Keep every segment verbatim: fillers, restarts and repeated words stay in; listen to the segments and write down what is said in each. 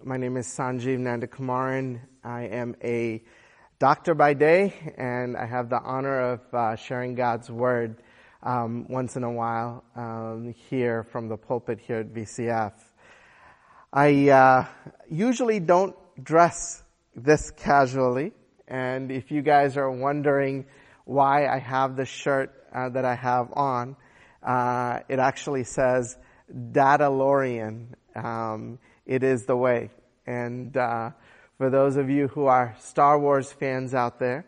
My name is Sanjeev Nandakumaran. I am a doctor by day, and I have the honor of uh, sharing God's Word um, once in a while um, here from the pulpit here at V C F. I uh, usually don't dress this casually, and if you guys are wondering why I have the shirt uh, that I have on, uh, it actually says Dadalorian. Um, it is the way. And uh, for those of you who are Star Wars fans out there,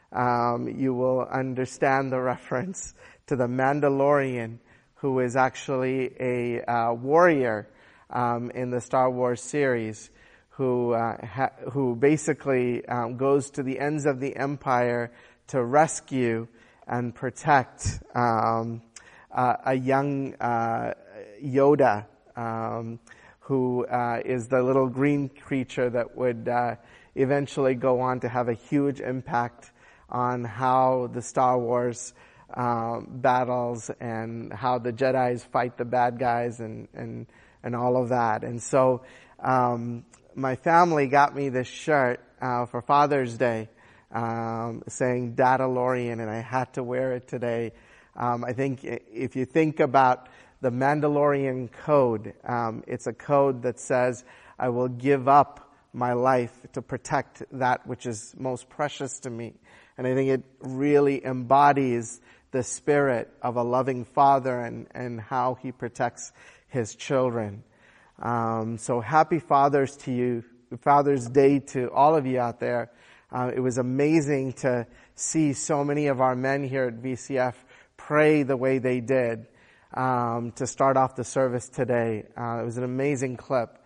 um, you will understand the reference to the Mandalorian, who is actually a uh, warrior um, in the Star Wars series, who uh, ha- who basically um, goes to the ends of the empire to rescue and protect um, uh, a young uh, Yoda, um, who uh, is the little green creature that would uh, eventually go on to have a huge impact on how the Star Wars um, battles and how the Jedis fight the bad guys and and, and all of that. And so um, my family got me this shirt uh, for Father's Day, um, saying Dadalorian, and I had to wear it today. Um, I think if you think about the Mandalorian code, um, it's a code that says, I will give up my life to protect that which is most precious to me. And I think it really embodies the spirit of a loving father and, and how he protects his children. Um, so happy Fathers to you, Father's Day to all of you out there. Uh, it was amazing to see so many of our men here at V C F pray the way they did. Um, to start off the service today. Uh, it was an amazing clip.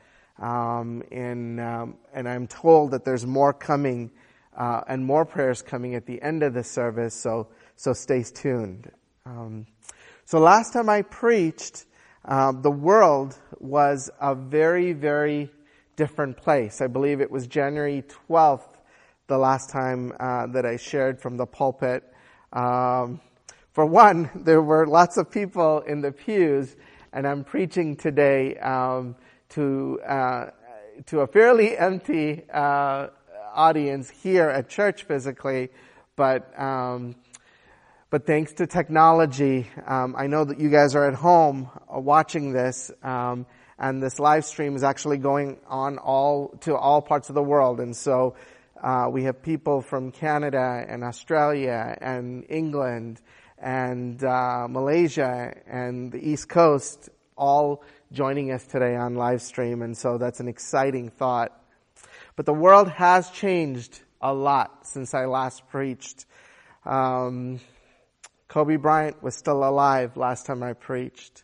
Um, and, um, and I'm told that there's more coming, uh, and more prayers coming at the end of the service, so, so stay tuned. Um, so last time I preached, uh, the world was a very, very different place. I believe it was January twelfth, the last time, uh, that I shared from the pulpit. Um, For one, there were lots of people in the pews, and I'm preaching today um, to uh, to a fairly empty uh, audience here at church physically, but um, but thanks to technology, um, I know that you guys are at home watching this, um, and this live stream is actually going on all to all parts of the world, and so uh, we have people from Canada and Australia and England and uh, Malaysia and the East Coast all joining us today on live stream, and so that's an exciting thought. But the world has changed a lot since I last preached. Um, Kobe Bryant was still alive last time I preached.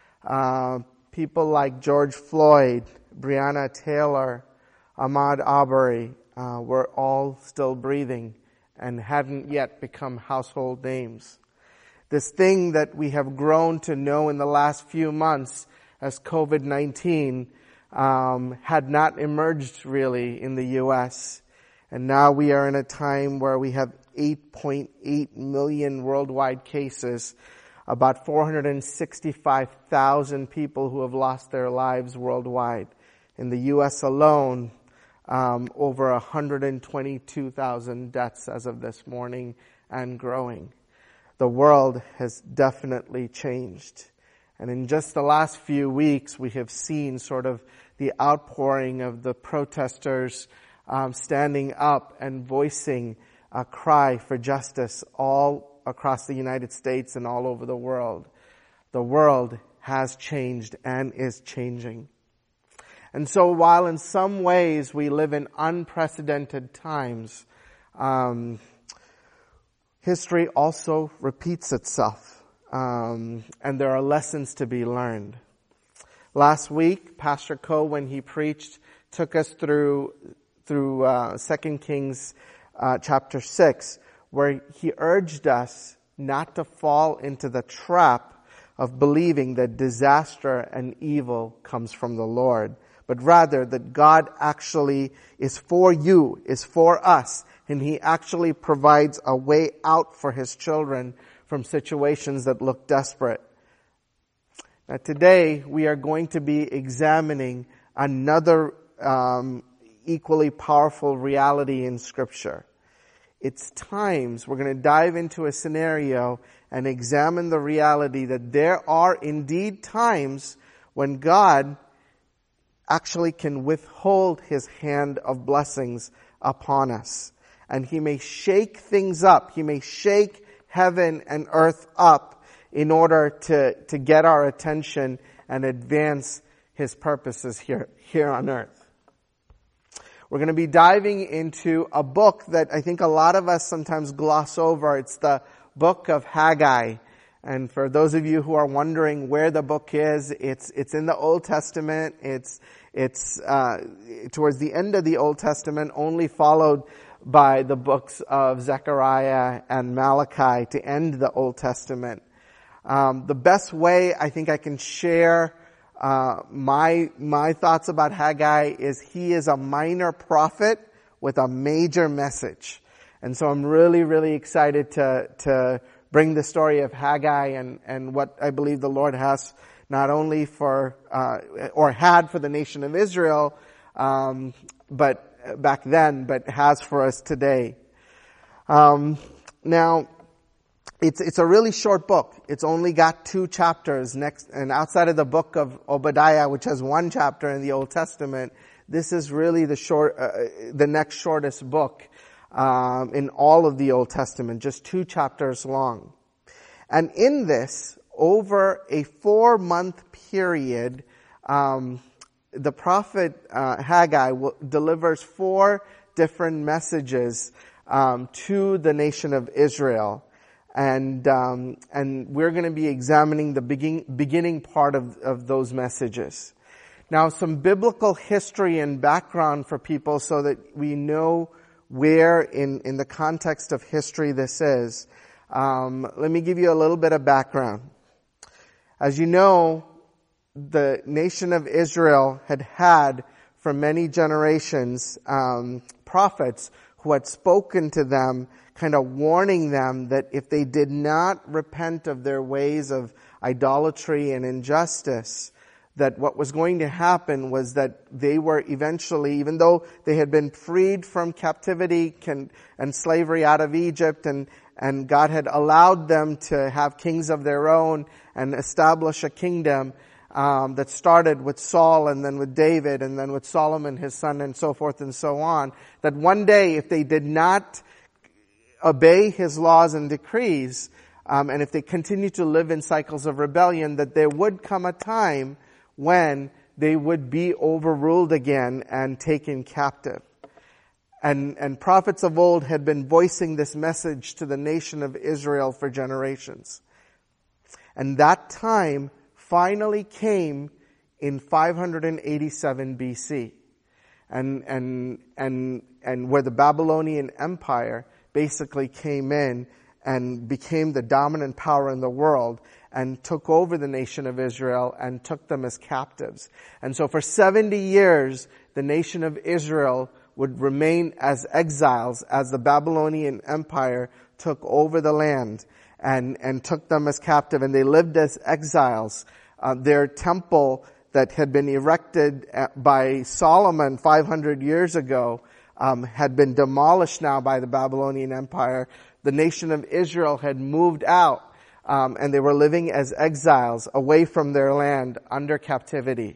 Uh, people like George Floyd, Breonna Taylor, Ahmaud Arbery uh, were all still breathing and hadn't yet become household names. This thing that we have grown to know in the last few months as covid nineteen um, had not emerged really in the U S. And now we are in a time where we have eight point eight million worldwide cases, about four hundred sixty-five thousand people who have lost their lives worldwide. In the U S alone, um, over one hundred twenty-two thousand deaths as of this morning and growing. The world has definitely changed. And in just the last few weeks, we have seen sort of the outpouring of the protesters um, standing up and voicing a cry for justice all across the United States and all over the world. The world has changed and is changing. And so while in some ways we live in unprecedented times, um, history also repeats itself, um, and there are lessons to be learned. Last week, Pastor Coe, when he preached, took us through through uh, Second Kings uh, chapter six, where he urged us not to fall into the trap of believing that disaster and evil comes from the Lord, but rather that God actually is for you, is for us, and He actually provides a way out for His children from situations that look desperate. Now today we are going to be examining another um, equally powerful reality in Scripture. It's times, we're going to dive into a scenario and examine the reality that there are indeed times when God actually can withhold His hand of blessings upon us. And He may shake things up. He may shake heaven and earth up in order to, to get our attention and advance His purposes here, here on earth. We're going to be diving into a book that I think a lot of us sometimes gloss over. It's the book of Haggai. And for those of you who are wondering where the book is, it's it's in the Old Testament. It's it's uh, towards the end of the Old Testament, only followed by the books of Zechariah and Malachi to end the Old Testament. Um, the best way I think I can share Uh, my, my thoughts about Haggai is he is a minor prophet with a major message. And so I'm really, really excited to, to bring the story of Haggai and, and what I believe the Lord has not only for, uh, or had for the nation of Israel, um, but back then, but has for us today. Um, now, It's, it's a really short book. It's only got two chapters next, and outside of the book of Obadiah, which has one chapter in the Old Testament, this is really the short, uh, the next shortest book, um, in all of the Old Testament, just two chapters long. And in this, over a four month period, um, the prophet, uh, Haggai will, delivers four different messages, um, to the nation of Israel. And um, and we're going to be examining the begin, beginning part of, of those messages. Now, some biblical history and background for people so that we know where in, in the context of history this is. Um, let me give you a little bit of background. As you know, the nation of Israel had had for many generations um, prophets who had spoken to them, kind of warning them that if they did not repent of their ways of idolatry and injustice, that what was going to happen was that they were eventually, even though they had been freed from captivity and slavery out of Egypt, and, and God had allowed them to have kings of their own and establish a kingdom um, that started with Saul and then with David and then with Solomon, his son, and so forth and so on, that one day if they did not obey His laws and decrees, um, and if they continue to live in cycles of rebellion, that there would come a time when they would be overruled again and taken captive. And, and prophets of old had been voicing this message to the nation of Israel for generations. And that time finally came in five eighty-seven B C. And, and, and, and where the Babylonian Empire basically came in and became the dominant power in the world and took over the nation of Israel and took them as captives. And so for seventy years, the nation of Israel would remain as exiles as the Babylonian Empire took over the land and, and took them as captive. And they lived as exiles. Uh, their temple that had been erected by Solomon five hundred years ago Um, had been demolished now by the Babylonian Empire. The nation of Israel had moved out, um, and they were living as exiles away from their land under captivity.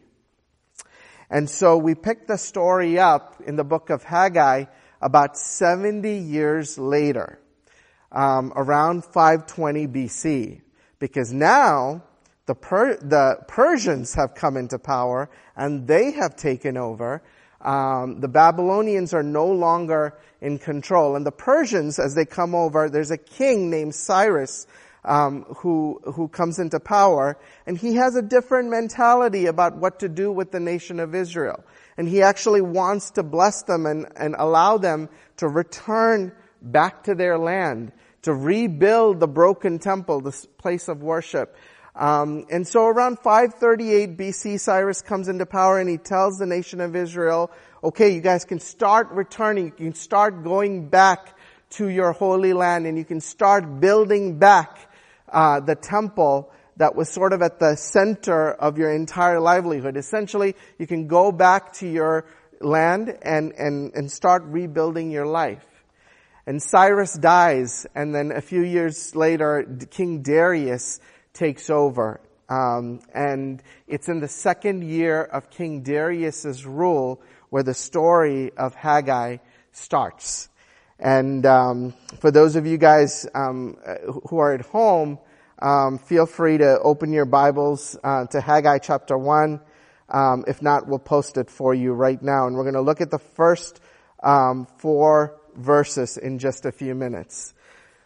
And so we picked the story up in the book of Haggai about seventy years later, um, around five twenty B C, because now the per- the Persians have come into power and they have taken over. Um, the Babylonians are no longer in control. And the Persians, as they come over, there's a king named Cyrus, um, who, who comes into power, and he has a different mentality about what to do with the nation of Israel. And he actually wants to bless them and, and allow them to return back to their land, to rebuild the broken temple, this place of worship. Um, and so around five thirty-eight B C, Cyrus comes into power and he tells the nation of Israel, okay, you guys can start returning, you can start going back to your holy land, and you can start building back uh, the temple that was sort of at the center of your entire livelihood. Essentially, you can go back to your land and, and, and start rebuilding your life. And Cyrus dies, and then a few years later, King Darius takes over. Um, and it's in the second year of King Darius's rule where the story of Haggai starts. And um, for those of you guys um, who are at home, um, feel free to open your Bibles uh, to Haggai chapter one. Um, if not, we'll post it for you right now. And we're going to look at the first um, four verses in just a few minutes.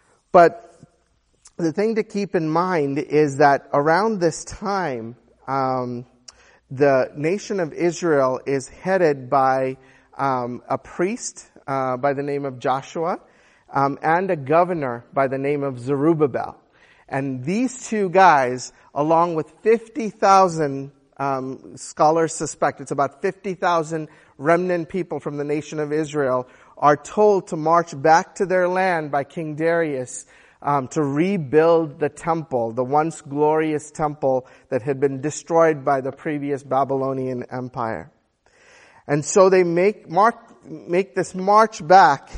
But the thing to keep in mind is that around this time, um, the nation of Israel is headed by um, a priest uh, by the name of Joshua um, and a governor by the name of Zerubbabel. And these two guys, along with fifty thousand um, scholars suspect, it's about fifty thousand remnant people from the nation of Israel, are told to march back to their land by King Darius um, to rebuild the temple, the once glorious temple that had been destroyed by the previous Babylonian Empire. And so they make mark, make this march back,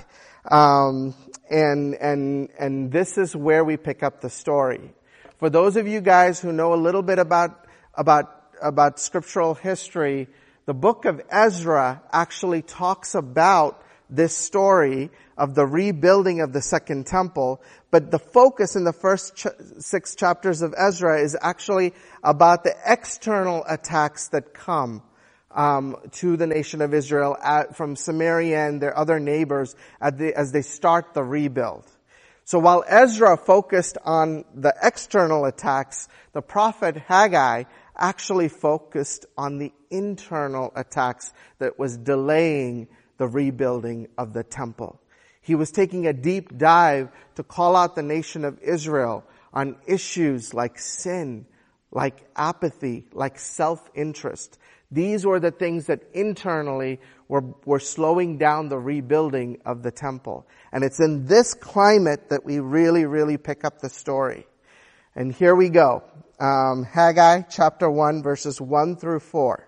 um, and and and this is where we pick up the story. For those of you guys who know a little bit about about about scriptural history, the book of Ezra actually talks about this story of the rebuilding of the second temple, but the focus in the first ch- six chapters of Ezra is actually about the external attacks that come um, to the nation of Israel at, from Samaria and their other neighbors as they, as they start the rebuild. So while Ezra focused on the external attacks, the prophet Haggai actually focused on the internal attacks that was delaying the rebuilding of the temple. He was taking a deep dive to call out the nation of Israel on issues like sin, like apathy, like self-interest. These were the things that internally were, were slowing down the rebuilding of the temple. And it's in this climate that we really, really pick up the story. And here we go. Um, Haggai chapter one, verses one through four.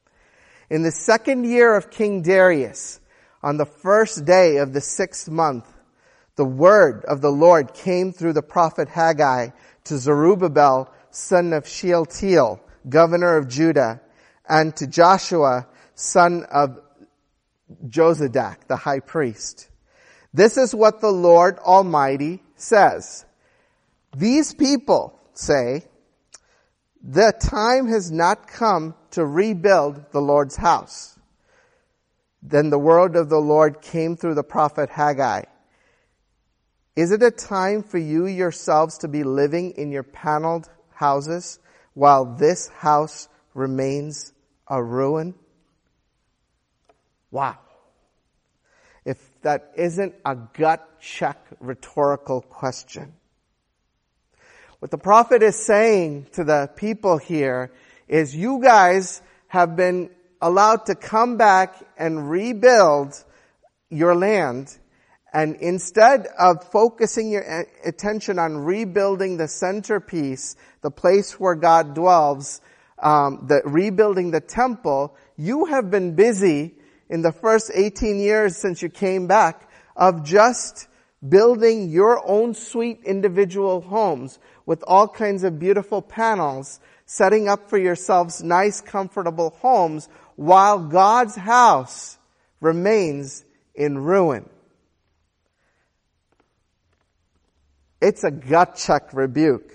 In the second year of King Darius, on the first day of the sixth month, the word of the Lord came through the prophet Haggai to Zerubbabel, son of Shealtiel, governor of Judah, and to Joshua, son of Jozadak, the high priest. This is what the Lord Almighty says. These people say, the time has not come to rebuild the Lord's house. Then the word of the Lord came through the prophet Haggai. Is it a time for you yourselves to be living in your paneled houses while this house remains a ruin? Wow. If that isn't a gut check rhetorical question. What the prophet is saying to the people here is you guys have been allowed to come back and rebuild your land, and instead of focusing your attention on rebuilding the centerpiece, the place where God dwells, um, the rebuilding the temple, you have been busy in the first eighteen years since you came back of just building your own sweet individual homes with all kinds of beautiful panels, setting up for yourselves nice, comfortable homes, while God's house remains in ruin. It's a gut check rebuke.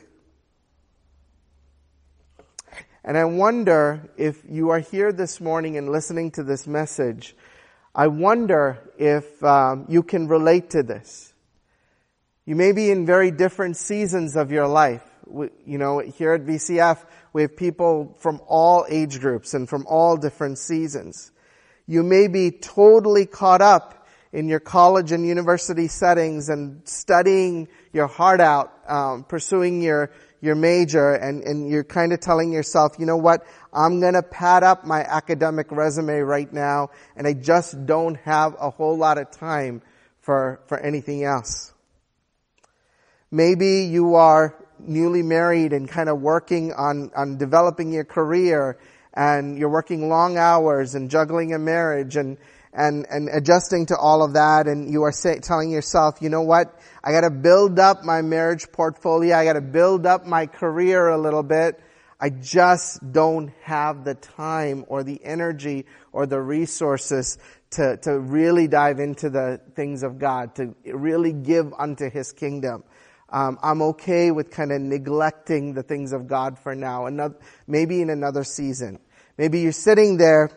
And I wonder if you are here this morning and listening to this message, I wonder if um, you can relate to this. You may be in very different seasons of your life. We, you know, here at V C F, we have people from all age groups and from all different seasons. You may be totally caught up in your college and university settings and studying your heart out, um, pursuing your your major, and, and you're kind of telling yourself, you know what, I'm going to pad up my academic resume right now, and I just don't have a whole lot of time for for anything else. Maybe you are newly married and kind of working on, on developing your career, and you're working long hours and juggling a marriage and and and adjusting to all of that, and you are say, telling yourself, you know what, I got to build up my marriage portfolio, I got to build up my career a little bit. I just don't have the time or the energy or the resources to to really dive into the things of God, to really give unto His kingdom. Um, I'm okay with kind of neglecting the things of God for now, another, maybe in another season. Maybe you're sitting there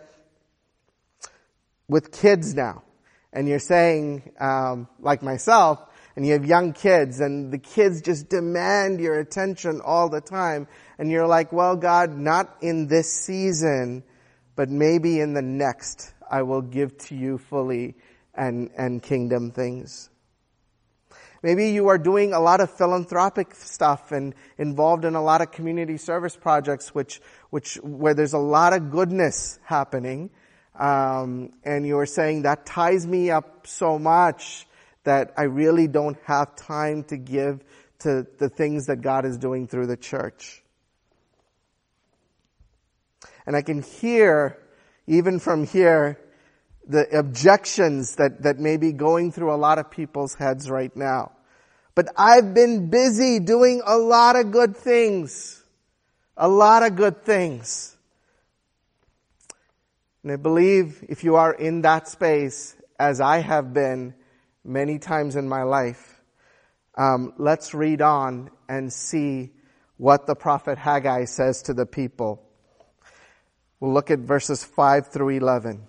with kids now, and you're saying, um, like myself, and you have young kids, and the kids just demand your attention all the time, and you're like, well, God, not in this season, but maybe in the next, I will give to you fully and, and kingdom things. Maybe you are doing a lot of philanthropic stuff and involved in a lot of community service projects, which, which, where there's a lot of goodness happening. Um, and you are saying that ties me up so much that I really don't have time to give to the things that God is doing through the church. And I can hear, even from here, the objections that, that may be going through a lot of people's heads right now. But I've been busy doing a lot of good things. A lot of good things. And I believe if you are in that space, as I have been many times in my life, um, let's read on and see what the prophet Haggai says to the people. We'll look at verses five through eleven.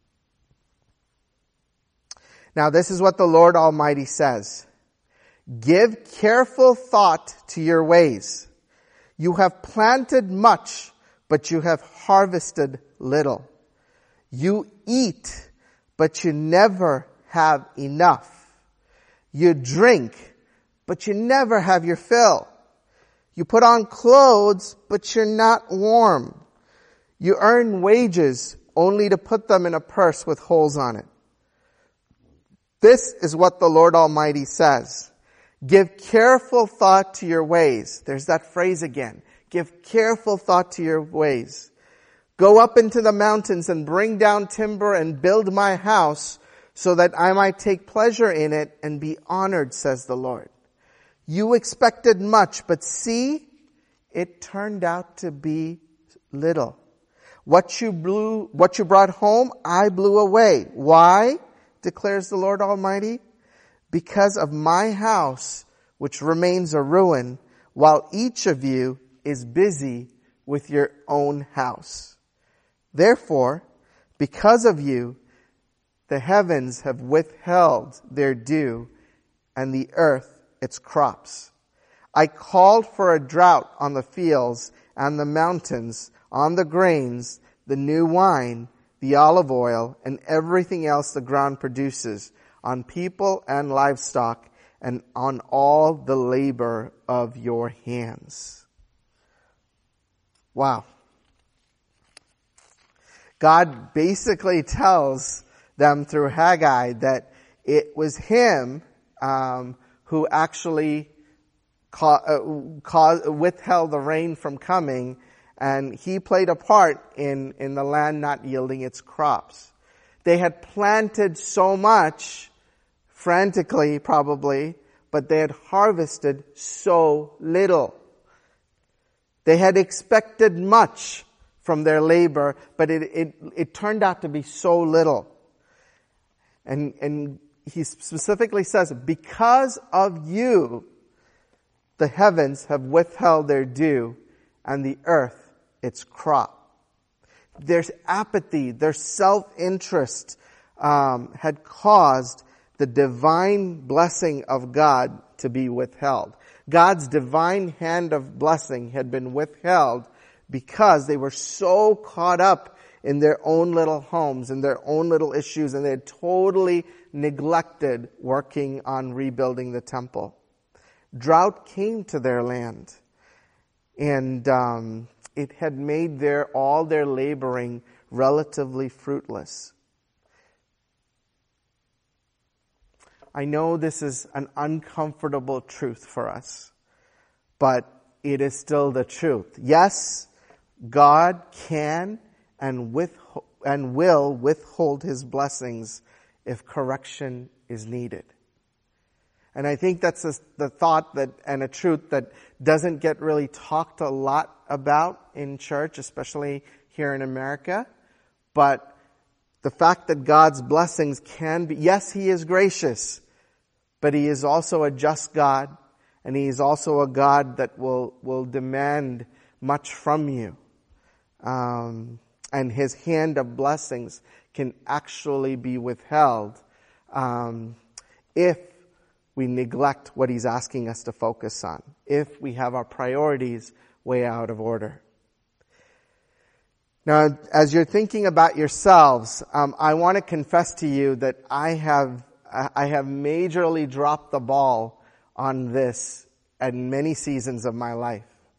Now this is what the Lord Almighty says. Give careful thought to your ways. You have planted much, but you have harvested little. You eat, but you never have enough. You drink, but you never have your fill. You put on clothes, but you're not warm. You earn wages only to put them in a purse with holes on it. This is what the Lord Almighty says. Give careful thought to your ways. There's that phrase again. Give careful thought to your ways. Go up into the mountains and bring down timber and build my house so that I might take pleasure in it and be honored, says the Lord. You expected much, but see, it turned out to be little. What you blew, what you brought home, I blew away. Why? Declares the Lord Almighty. Because of my house, which remains a ruin, while each of you is busy with your own house. Therefore, because of you, the heavens have withheld their dew, and the earth its crops. I called for a drought on the fields and the mountains, on the grains, the new wine, the olive oil, and everything else the ground produces, on people and livestock, and on all the labor of your hands. Wow. God basically tells them through Haggai that it was Him um, who actually ca- uh, ca- withheld the rain from coming, and He played a part in, in the land not yielding its crops. They had planted so much, frantically probably, but they had harvested so little. They had expected much from their labor, but it, it, it turned out to be so little. And, and he specifically says, because of you, the heavens have withheld their dew, and the earth its crop. There's apathy, their self-interest um, had caused the divine blessing of God to be withheld. God's divine hand of blessing had been withheld because they were so caught up in their own little homes and their own little issues, and they had totally neglected working on rebuilding the temple. Drought came to their land, and um, it had made their all their laboring relatively fruitless. I know this is an uncomfortable truth for us, but it is still the truth. Yes, God can and with and will withhold his blessings if correction is needed. And I think that's a, the thought that and a truth that doesn't get really talked a lot about in church, especially here in America. But the fact that God's blessings can be, yes, he is gracious, but he is also a just God, and he is also a God that will, will demand much from you. Um, and his hand of blessings can actually be withheld um, if we neglect what he's asking us to focus on, if we have our priorities way out of order. Now, as you're thinking about yourselves, um, I want to confess to you that I have I have majorly dropped the ball on this at many seasons of my life.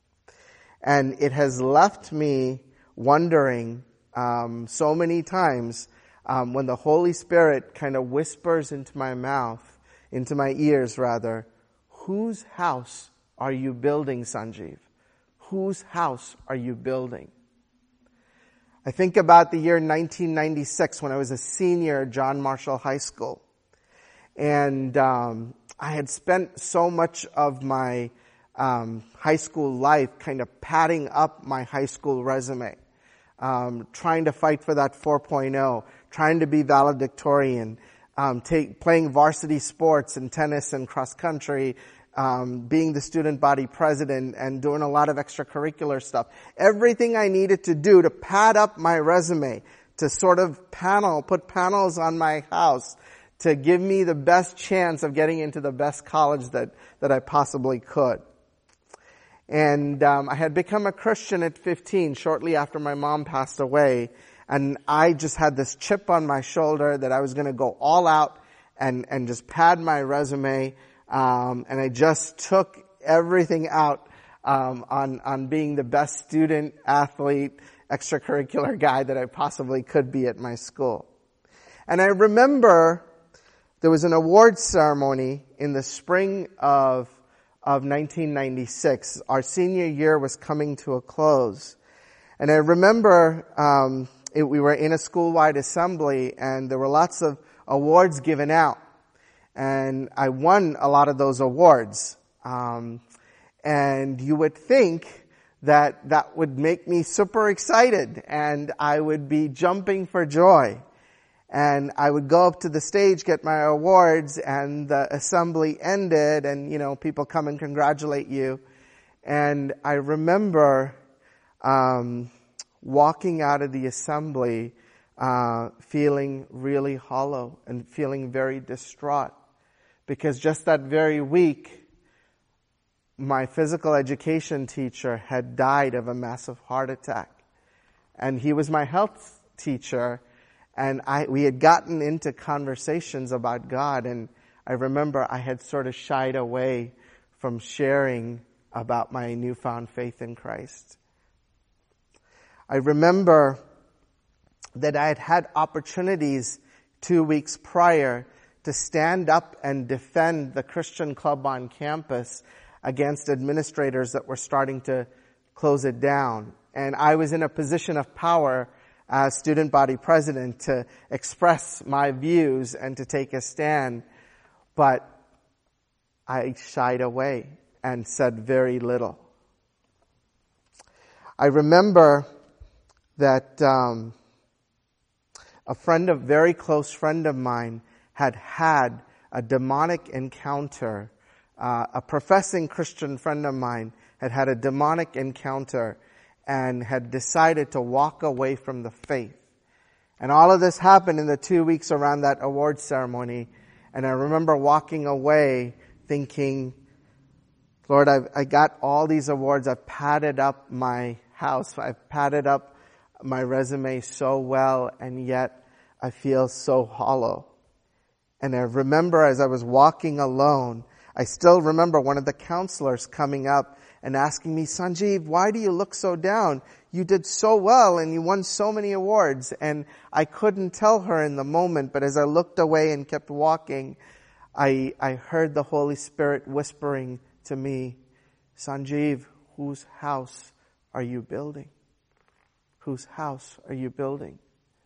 And it has left me wondering um, so many times um, when the Holy Spirit kind of whispers into my mouth, into my ears rather, whose house are you building, Sanjeev? Whose house are you building? I think about the year nineteen ninety-six when I was a senior at John Marshall High School. And um, I had spent so much of my um, high school life kind of padding up my high school resume, um, trying to fight for that four point oh, trying to be valedictorian, um, take, playing varsity sports and tennis and cross country, um, being the student body president and doing a lot of extracurricular stuff. Everything I needed to do to pad up my resume, to sort of panel, put panels on my house, to give me the best chance of getting into the best college that, that I possibly could. And um, I had become a Christian at fifteen, shortly after my mom passed away. And I just had this chip on my shoulder that I was going to go all out and, and just pad my resume. Um, and I just took everything out um, on, on being the best student, athlete, extracurricular guy that I possibly could be at my school. And I remember there was an awards ceremony in the spring of of nineteen ninety-six. Our senior year was coming to a close. And I remember um, it, we were in a school-wide assembly, and there were lots of awards given out. And I won a lot of those awards. Um, and you would think that that would make me super excited, and I would be jumping for joy. And I would go up to the stage, get my awards, and the assembly ended, and, you know, people come and congratulate you. And I remember um, walking out of the assembly uh, feeling really hollow and feeling very distraught. Because just that very week, my physical education teacher had died of a massive heart attack. And he was my health teacher. And I, we had gotten into conversations about God, and I remember I had sort of shied away from sharing about my newfound faith in Christ. I remember that I had had opportunities two weeks prior to stand up and defend the Christian club on campus against administrators that were starting to close it down. And I was in a position of power as student body president to express my views and to take a stand, but I shied away and said very little. I remember that um, a friend, a very close friend of mine, had had a demonic encounter. Uh, a professing Christian friend of mine had had a demonic encounter and had decided to walk away from the faith. And all of this happened in the two weeks around that award ceremony. And I remember walking away thinking, Lord, I've, I got all these awards. I've padded up my house. I've padded up my resume so well, and yet I feel so hollow. And I remember as I was walking alone, I still remember one of the counselors coming up and asking me, Sanjeev, why do you look so down? You did so well and you won so many awards. And I couldn't tell her in the moment, but as I looked away and kept walking, I, I heard the Holy Spirit whispering to me, Sanjeev, whose house are you building? whose house are you building?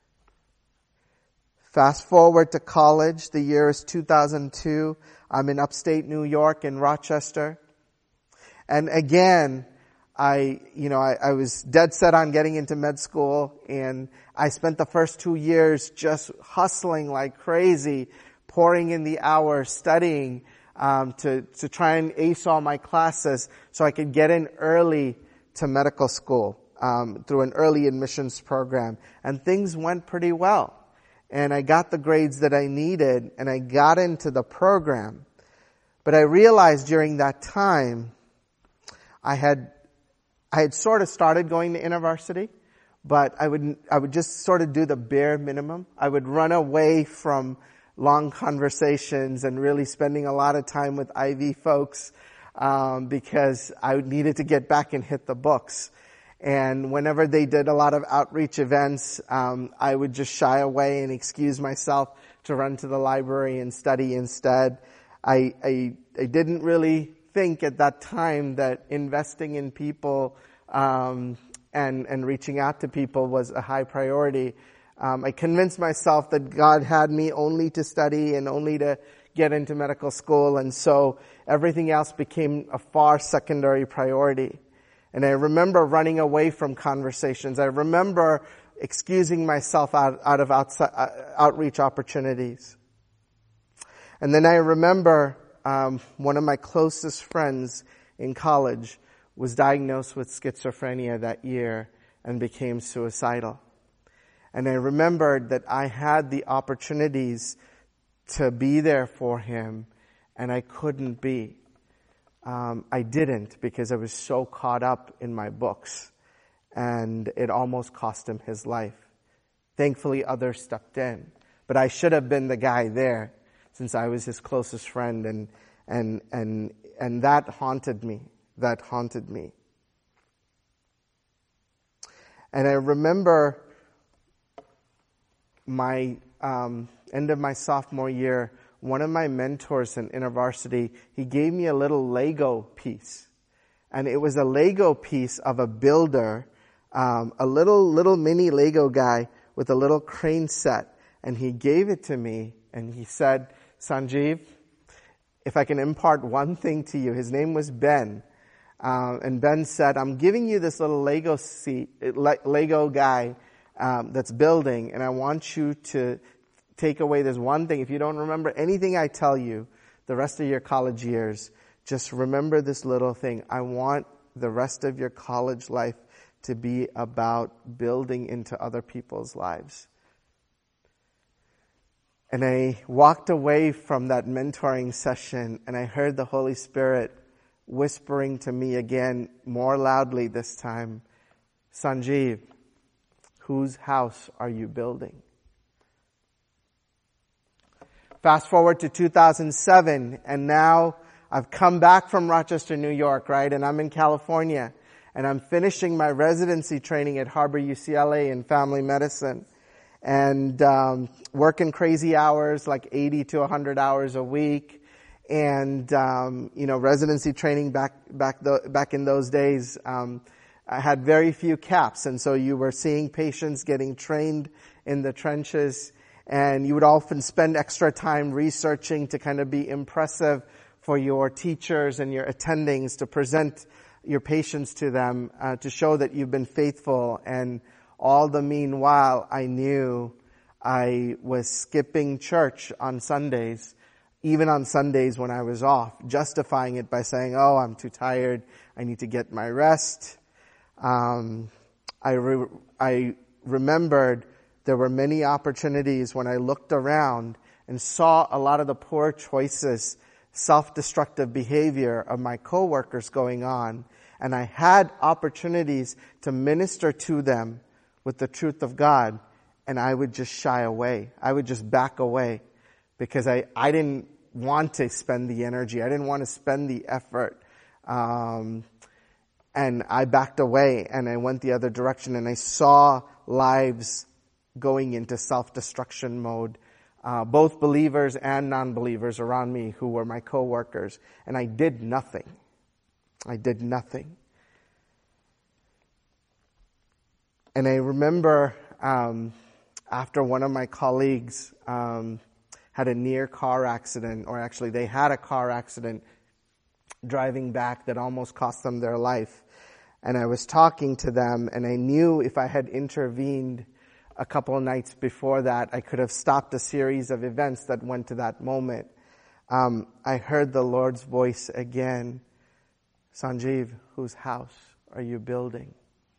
Fast forward to college. The year is two thousand two. I'm in upstate New York in Rochester. And again, I, you know, I, I was dead set on getting into med school, and I spent the first two years just hustling like crazy, pouring in the hours, studying, um, to, to try and ace all my classes so I could get in early to medical school, um, through an early admissions program. And things went pretty well. And I got the grades that I needed, and I got into the program. But I realized during that time, I had, I had sort of started going to InterVarsity, but I would, I would just sort of do the bare minimum. I would run away from long conversations and really spending a lot of time with I V folks, um, because I needed to get back and hit the books. And whenever they did a lot of outreach events, um, I would just shy away and excuse myself to run to the library and study instead. I, I, I didn't really think at that time that investing in people um, and, and reaching out to people was a high priority. Um, I convinced myself that God had me only to study and only to get into medical school, and so everything else became a far secondary priority. And I remember running away from conversations. I remember excusing myself out, out of outside, uh, outreach opportunities. And then I remember um, one of my closest friends in college was diagnosed with schizophrenia that year and became suicidal. And I remembered that I had the opportunities to be there for him, and I couldn't be. Um, I didn't because I was so caught up in my books, and it almost cost him his life. Thankfully, others stepped in, but I should have been the guy there since I was his closest friend, and and and and that haunted me. That haunted me. And I remember my um, end of my sophomore year. One of my mentors in InterVarsity, he gave me a little Lego piece. And it was a Lego piece of a builder, um, a little, little mini Lego guy with a little crane set. And he gave it to me, and he said, Sanjeev, if I can impart one thing to you. His name was Ben. Um, and Ben said, I'm giving you this little Lego seat, Lego guy um, that's building, and I want you to take away this one thing. If you don't remember anything I tell you the rest of your college years, just remember this little thing. I want the rest of your college life to be about building into other people's lives. And I walked away from that mentoring session, and I heard the Holy Spirit whispering to me again, more loudly this time, Sanjeev, whose house are you building? Fast forward to two thousand seven, and now I've come back from Rochester, New York, right? And I'm in California, and I'm finishing my residency training at Harbor U C L A in family medicine, and um, working crazy hours, like eighty to one hundred hours a week. And um, you know, residency training back back the, back in those days, um, I had very few caps, and so you were seeing patients getting trained in the trenches. And you would often spend extra time researching to kind of be impressive for your teachers and your attendings, to present your patients to them, uh, to show that you've been faithful. And all the meanwhile, I knew I was skipping church on Sundays, even on Sundays when I was off, justifying it by saying, oh, I'm too tired, I need to get my rest. Um, I, re- I remembered there were many opportunities when I looked around and saw a lot of the poor choices, self-destructive behavior of my coworkers going on, and I had opportunities to minister to them with the truth of God, and I would just shy away. I would just back away because I, I didn't want to spend the energy. I didn't want to spend the effort. Um, and I backed away, and I went the other direction, and I saw lives going into self-destruction mode, uh, both believers and non-believers around me who were my coworkers, and I did nothing. I did nothing. And I remember um, after one of my colleagues um, had a near car accident, or actually they had a car accident driving back that almost cost them their life. And I was talking to them, and I knew if I had intervened a couple of nights before that, I could have stopped a series of events that went to that moment. Um, I heard the Lord's voice again. Sanjeev, whose house are you building?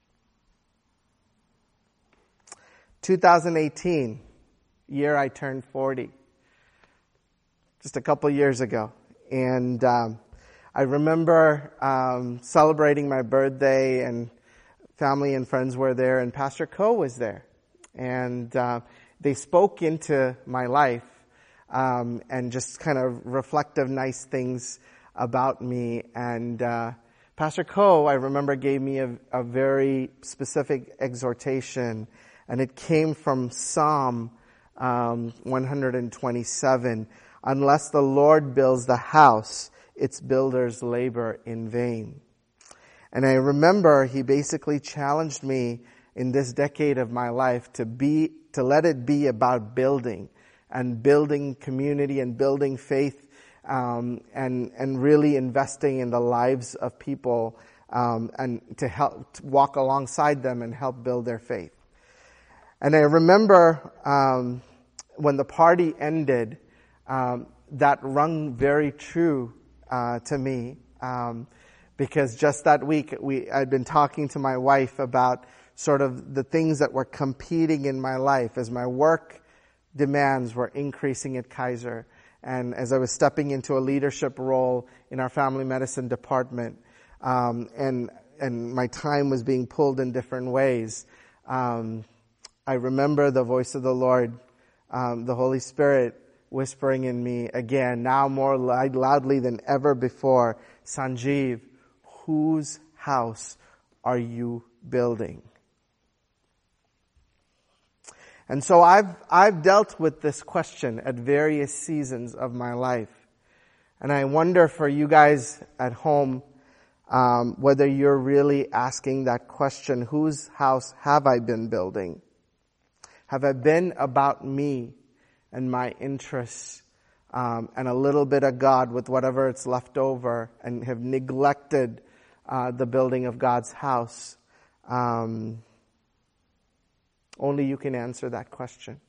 twenty eighteen, year I turned forty. Just a couple years ago. And um, I remember um, celebrating my birthday, and family and friends were there, and Pastor Coe was there. And uh, they spoke into my life um, and just kind of reflective, nice things about me. And uh, Pastor Coe, I remember, gave me a, a very specific exhortation, and it came from Psalm um, one twenty-seven. Unless the Lord builds the house, its builders labor in vain. And I remember he basically challenged me in this decade of my life to be, to let it be about building and building community and building faith, um, and, and really investing in the lives of people, um, and to help, to walk alongside them and help build their faith. And I remember, um, when the party ended, um, that rung very true, uh, to me, um, because just that week we, I'd been talking to my wife about sort of the things that were competing in my life as my work demands were increasing at Kaiser. And as I was stepping into a leadership role in our family medicine department, um, and, and my time was being pulled in different ways, um, I remember the voice of the Lord, um, the Holy Spirit whispering in me again, now more loudly than ever before, Sanjeev, whose house are you building? And so I've, I've dealt with this question at various seasons of my life. And I wonder for you guys at home, um, whether you're really asking that question, whose house have I been building? Have I been about me and my interests, um, and a little bit of God with whatever it's left over, and have neglected uh, the building of God's house? Um, only you can answer that question.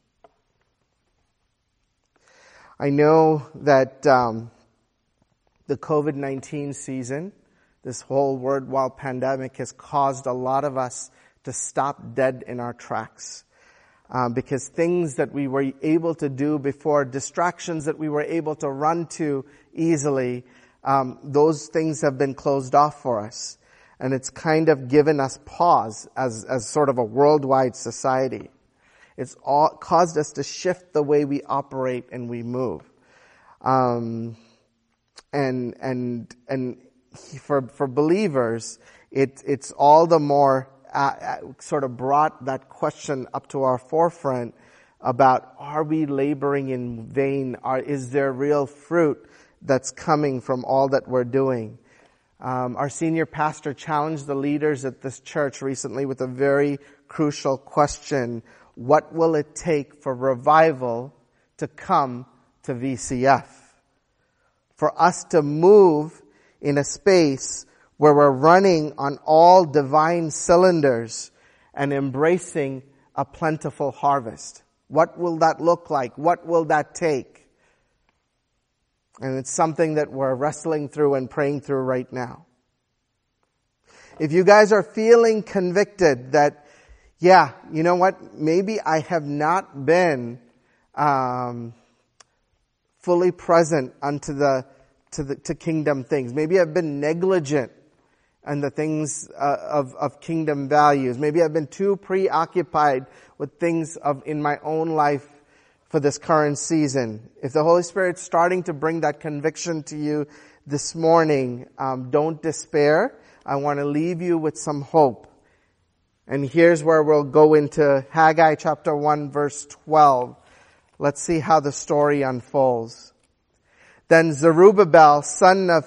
I know that um, the covid nineteen season, this whole worldwide pandemic, has caused a lot of us to stop dead in our tracks. Um, because things that we were able to do before, distractions that we were able to run to easily, um, those things have been closed off for us. And it's kind of given us pause as, as sort of a worldwide society. It's all caused us to shift the way we operate and we move. Um, and, and, and for, for believers, it, it's all the more Uh, sort of brought that question up to our forefront about, are we laboring in vain? Are, is there real fruit that's coming from all that we're doing? Um, our senior pastor challenged the leaders at this church recently with a very crucial question. What will it take for revival to come to V C F? For us to move in a space where we're running on all divine cylinders and embracing a plentiful harvest. What will that look like? What will that take? And it's something that we're wrestling through and praying through right now. If you guys are feeling convicted that, yeah, you know what, maybe I have not been um, fully present unto the to the to kingdom things. Maybe I've been negligent and the things uh, of, of kingdom values. Maybe I've been too preoccupied with things of in my own life for this current season. If the Holy Spirit's starting to bring that conviction to you this morning, um, don't despair. I want to leave you with some hope. And here's where we'll go into Haggai chapter one, verse twelve. Let's see how the story unfolds. Then Zerubbabel, son of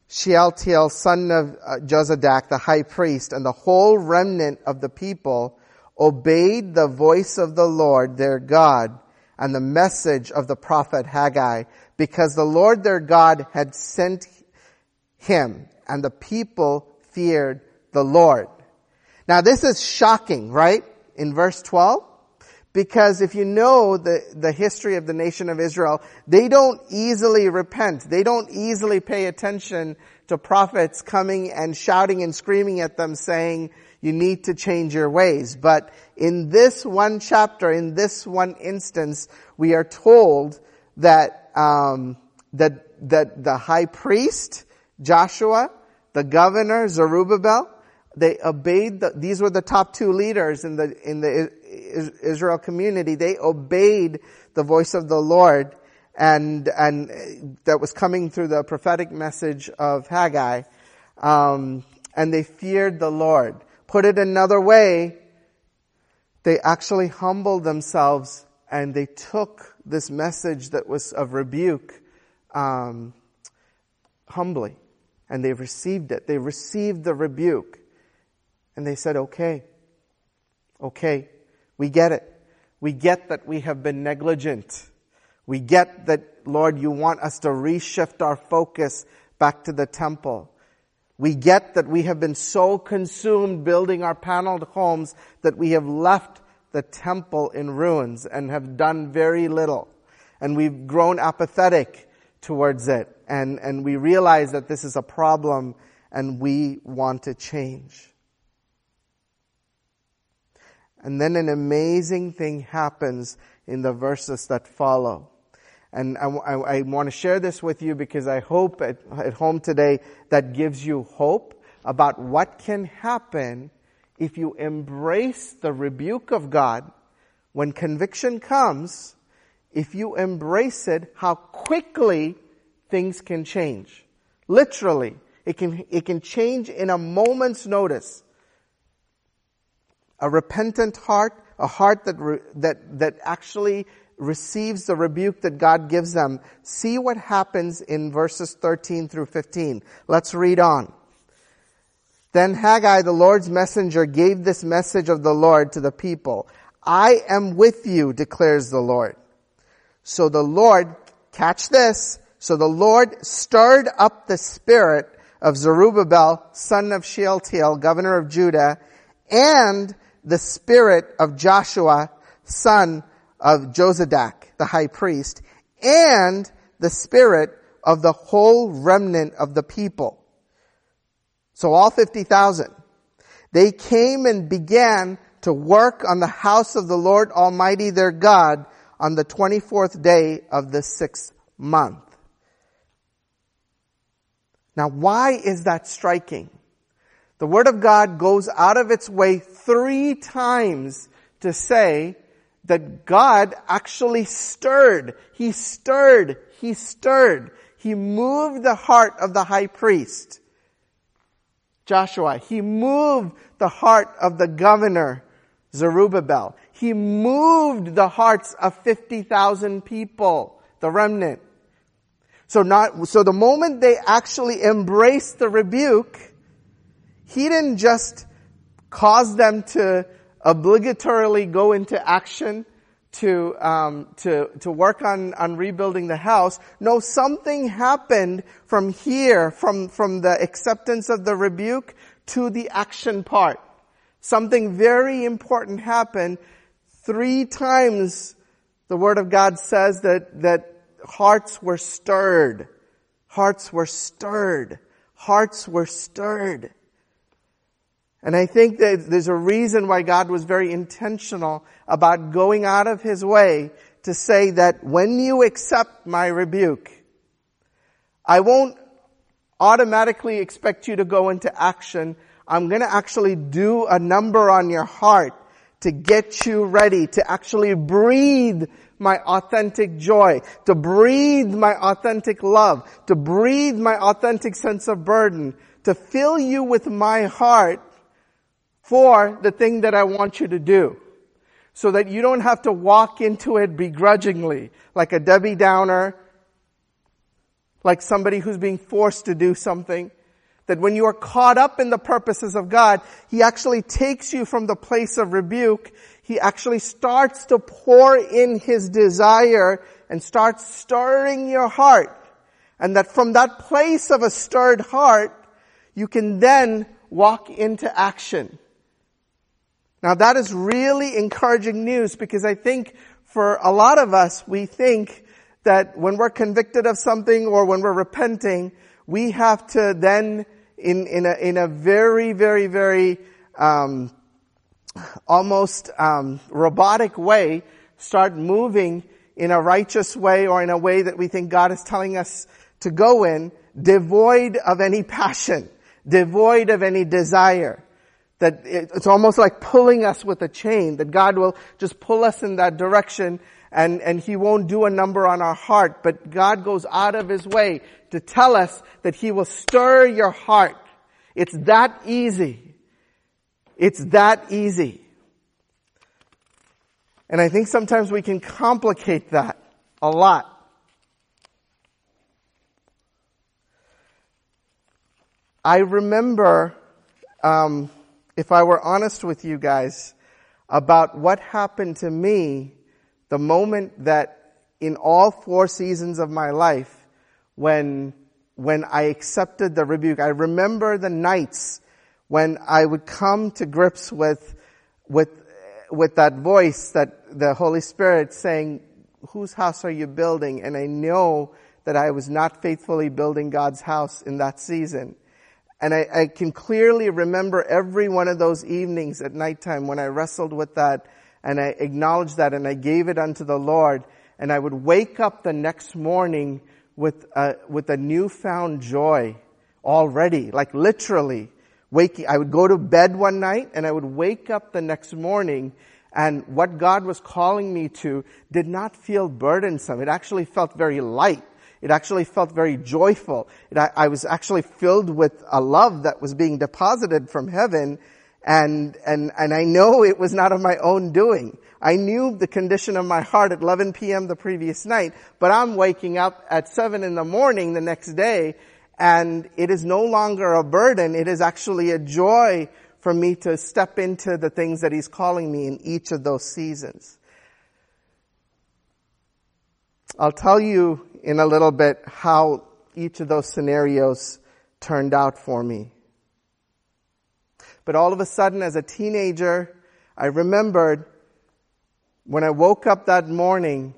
Shealtiel, son of uh, Jozadak, the high priest, and the whole remnant of the people obeyed the voice of the Lord their God and the message of the prophet Haggai, because the Lord their God had sent him, and the people feared the Lord. Now this is shocking, right? In verse twelve. Because if you know the, the history of the nation of Israel, they don't easily repent. They don't easily pay attention to prophets coming and shouting and screaming at them saying, you need to change your ways. But in this one chapter, in this one instance, we are told that, um, that, that the high priest, Joshua, the governor, Zerubbabel, they obeyed the, these were the top two leaders in the, in the Israel community. They obeyed the voice of the Lord, and, and that was coming through the prophetic message of Haggai. Um, and they feared the Lord. Put it another way, they actually humbled themselves and they took this message that was of rebuke, um, humbly. And they received it. They received the rebuke. And they said, okay, okay, we get it. We get that we have been negligent. We get that, Lord, you want us to reshift our focus back to the temple. We get that we have been so consumed building our paneled homes that we have left the temple in ruins and have done very little. And we've grown apathetic towards it. And, and we realize that this is a problem and we want to change. And then an amazing thing happens in the verses that follow. And I, I, I want to share this with you because I hope at, at home today that gives you hope about what can happen if you embrace the rebuke of God. When conviction comes, if you embrace it, how quickly things can change. Literally, it can, it can change in a moment's notice. A repentant heart, a heart that, re, that, that actually receives the rebuke that God gives them. See what happens in verses thirteen through fifteen. Let's read on. Then Haggai, the Lord's messenger, gave this message of the Lord to the people. I am with you, declares the Lord. So the Lord, catch this, so the Lord stirred up the spirit of Zerubbabel, son of Shealtiel, governor of Judah, and the spirit of Joshua, son of Jozadak, the high priest, and the spirit of the whole remnant of the people. So all fifty thousand. They came and began to work on the house of the Lord Almighty their God on the twenty-fourth day of the sixth month. Now why is that striking? The Word of God goes out of its way three times to say that God actually stirred. He stirred. He stirred. He moved the heart of the high priest, Joshua. He moved the heart of the governor, Zerubbabel. He moved the hearts of fifty thousand people, the remnant. So not, so the moment they actually embraced the rebuke, He didn't just cause them to obligatorily go into action to um, to to work on on rebuilding the house. No, something happened from here, from from the acceptance of the rebuke to the action part. Something very important happened. Three times the Word of God says that that hearts were stirred. Hearts were stirred. Hearts were stirred. And I think that there's a reason why God was very intentional about going out of His way to say that when you accept my rebuke, I won't automatically expect you to go into action. I'm going to actually do a number on your heart to get you ready to actually breathe my authentic joy, to breathe my authentic love, to breathe my authentic sense of burden, to fill you with my heart for the thing that I want you to do. So that you don't have to walk into it begrudgingly, like a Debbie Downer, like somebody who's being forced to do something. That when you are caught up in the purposes of God, He actually takes you from the place of rebuke. He actually starts to pour in His desire and starts stirring your heart. And that from that place of a stirred heart, you can then walk into action. Now that is really encouraging news, because I think for a lot of us, we think that when we're convicted of something or when we're repenting, we have to then in, in a, in a very, very, very, um, almost, um, robotic way, start moving in a righteous way or in a way that we think God is telling us to go in, devoid of any passion, devoid of any desire. That it's almost like pulling us with a chain, that God will just pull us in that direction and, and He won't do a number on our heart. But God goes out of His way to tell us that He will stir your heart. It's that easy. It's that easy. And I think sometimes we can complicate that a lot. I remember, um, if I were honest with you guys, about what happened to me the moment that in all four seasons of my life, when, when I accepted the rebuke, I remember the nights when I would come to grips with, with, with that voice, that the Holy Spirit saying, whose house are you building? And I know that I was not faithfully building God's house in that season. And I, I can clearly remember every one of those evenings at nighttime when I wrestled with that and I acknowledged that and I gave it unto the Lord. And I would wake up the next morning with a, with a newfound joy already, like literally waking. I would go to bed one night and I would wake up the next morning, and what God was calling me to did not feel burdensome. It actually felt very light. It actually felt very joyful. It, I, I was actually filled with a love that was being deposited from heaven, and, and, and I know it was not of my own doing. I knew the condition of my heart at eleven p.m. the previous night, but I'm waking up at seven in the morning the next day, and it is no longer a burden. It is actually a joy for me to step into the things that He's calling me in each of those seasons. I'll tell you in a little bit how each of those scenarios turned out for me. But all of a sudden, as a teenager, I remembered when I woke up that morning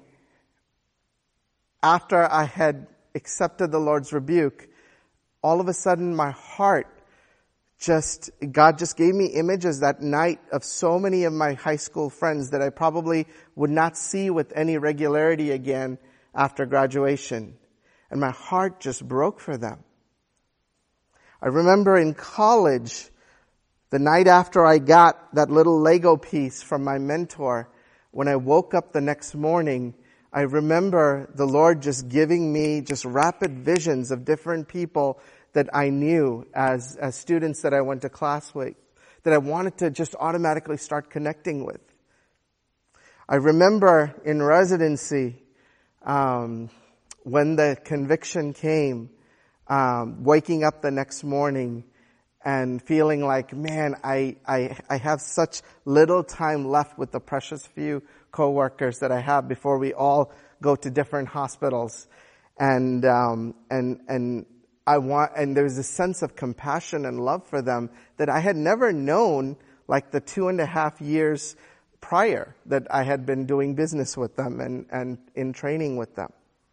after I had accepted the Lord's rebuke, all of a sudden my heart just, God just gave me images that night of so many of my high school friends that I probably would not see with any regularity again after graduation. And my heart just broke for them. I remember in college, the night after I got that little Lego piece from my mentor, when I woke up the next morning, I remember the Lord just giving me just rapid visions of different people that I knew as, as students that I went to class with, that I wanted to just automatically start connecting with. I remember in residency, um, when the conviction came, um, waking up the next morning and feeling like, man, I, I, I have such little time left with the precious few coworkers that I have before we all go to different hospitals. And, um, and, and I want, and there's a sense of compassion and love for them that I had never known like the two and a half years prior that I had been doing business with them and, and in training with them.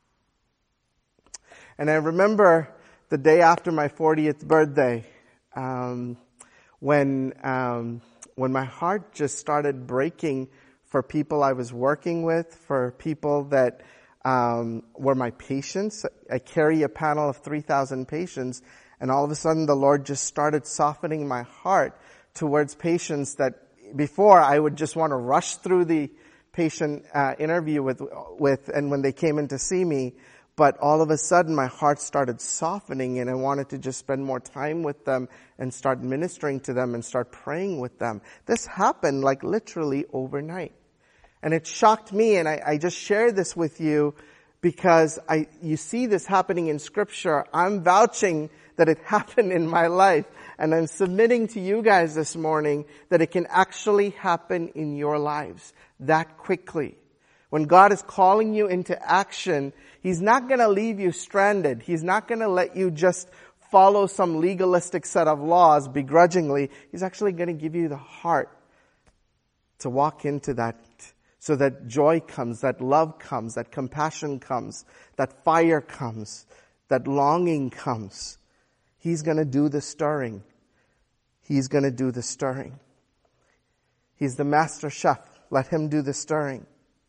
And I remember the day after my fortieth birthday, um, when, um, when my heart just started breaking for people I was working with, for people that, um, were my patients. I carry a panel of three thousand patients, and all of a sudden the Lord just started softening my heart towards patients that before I would just want to rush through the patient uh, interview with, with, and when they came in to see me, but all of a sudden my heart started softening and I wanted to just spend more time with them and start ministering to them and start praying with them. This happened like literally overnight. And it shocked me, and I, I just share this with you because I, you see this happening in Scripture. I'm vouching that it happened in my life, and I'm submitting to you guys this morning that it can actually happen in your lives that quickly. When God is calling you into action, He's not going to leave you stranded. He's not going to let you just follow some legalistic set of laws begrudgingly. He's actually going to give you the heart to walk into that, so that joy comes, that love comes, that compassion comes, that fire comes, that longing comes. He's going to do the stirring. He's going to do the stirring. He's the master chef. Let Him do the stirring.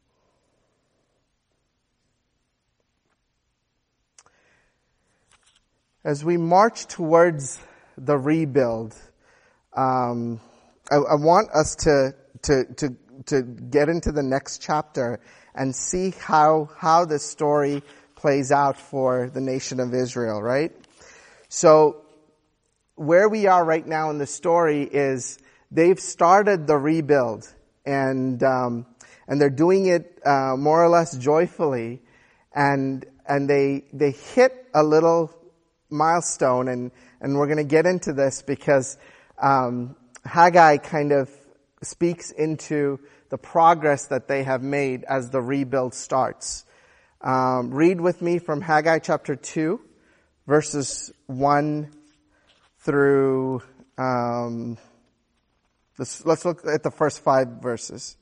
As we march towards the rebuild, um, I, I want us to, to, to, to get into the next chapter and see how, how this story plays out for the nation of Israel, right? So, where we are right now in the story is they've started the rebuild, and, um, and they're doing it, uh, more or less joyfully, and, and they, they hit a little milestone, and, and we're going to get into this because um, Haggai kind of speaks into the progress that they have made as the rebuild starts. Um, read with me from Haggai chapter two, verses one through, um, let's, let's look at the first five verses.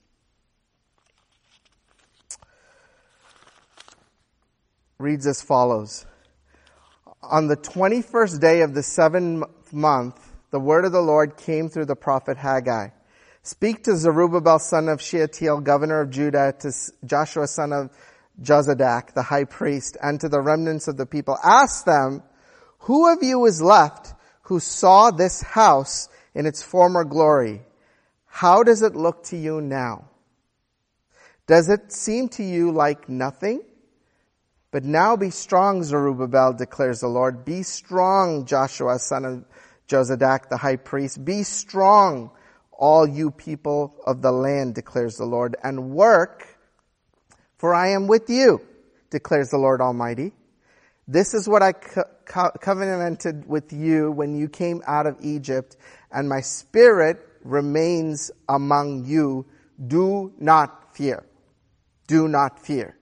Reads as follows. On the twenty-first day of the seventh month, the word of the Lord came through the prophet Haggai. Speak to Zerubbabel, son of Shealtiel, governor of Judah, to Joshua, son of Jozadak, the high priest, and to the remnants of the people. Ask them, who of you is left who saw this house in its former glory? How does it look to you now? Does it seem to you like nothing? But now be strong, Zerubbabel, declares the Lord. Be strong, Joshua, son of Jozadak, the high priest. Be strong, all you people of the land, declares the Lord, and work, for I am with you, declares the Lord Almighty. This is what I co- co- covenanted with you when you came out of Egypt, and my spirit remains among you. Do not fear. Do not fear.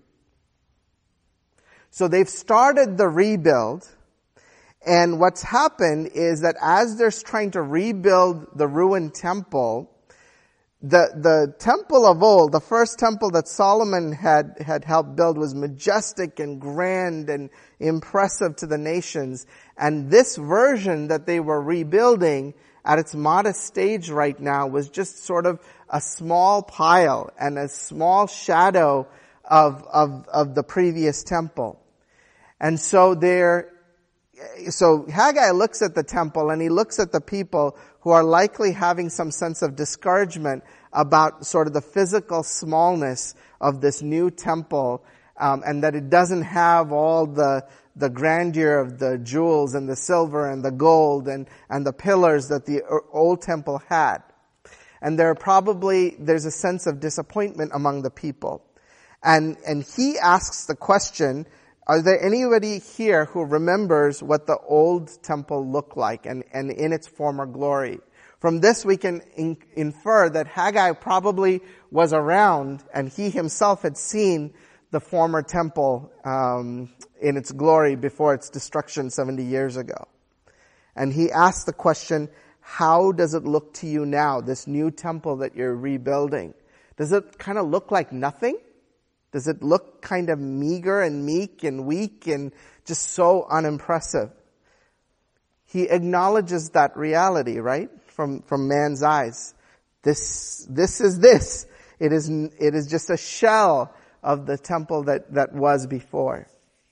So they've started the rebuild, and what's happened is that as they're trying to rebuild the ruined temple, the the temple of old, the first temple that Solomon had, had helped build, was majestic and grand and impressive to the nations. And this version that they were rebuilding at its modest stage right now was just sort of a small pile and a small shadow of of, of the previous temple. And so there, so Haggai looks at the temple and he looks at the people who are likely having some sense of discouragement about sort of the physical smallness of this new temple, um, and that it doesn't have all the the grandeur of the jewels and the silver and the gold and and the pillars that the old temple had. And there are probably there's a sense of disappointment among the people, and and he asks the question. Are there anybody here who remembers what the old temple looked like and, and in its former glory? From this we can in, infer that Haggai probably was around and he himself had seen the former temple um, in its glory before its destruction seventy years ago. And he asked the question, how does it look to you now, this new temple that you're rebuilding? Does it kind of look like nothing? Does it look kind of meager and meek and weak and just so unimpressive? He acknowledges that reality, right? From, from man's eyes. This, this is this. It is, it is just a shell of the temple that, that was before.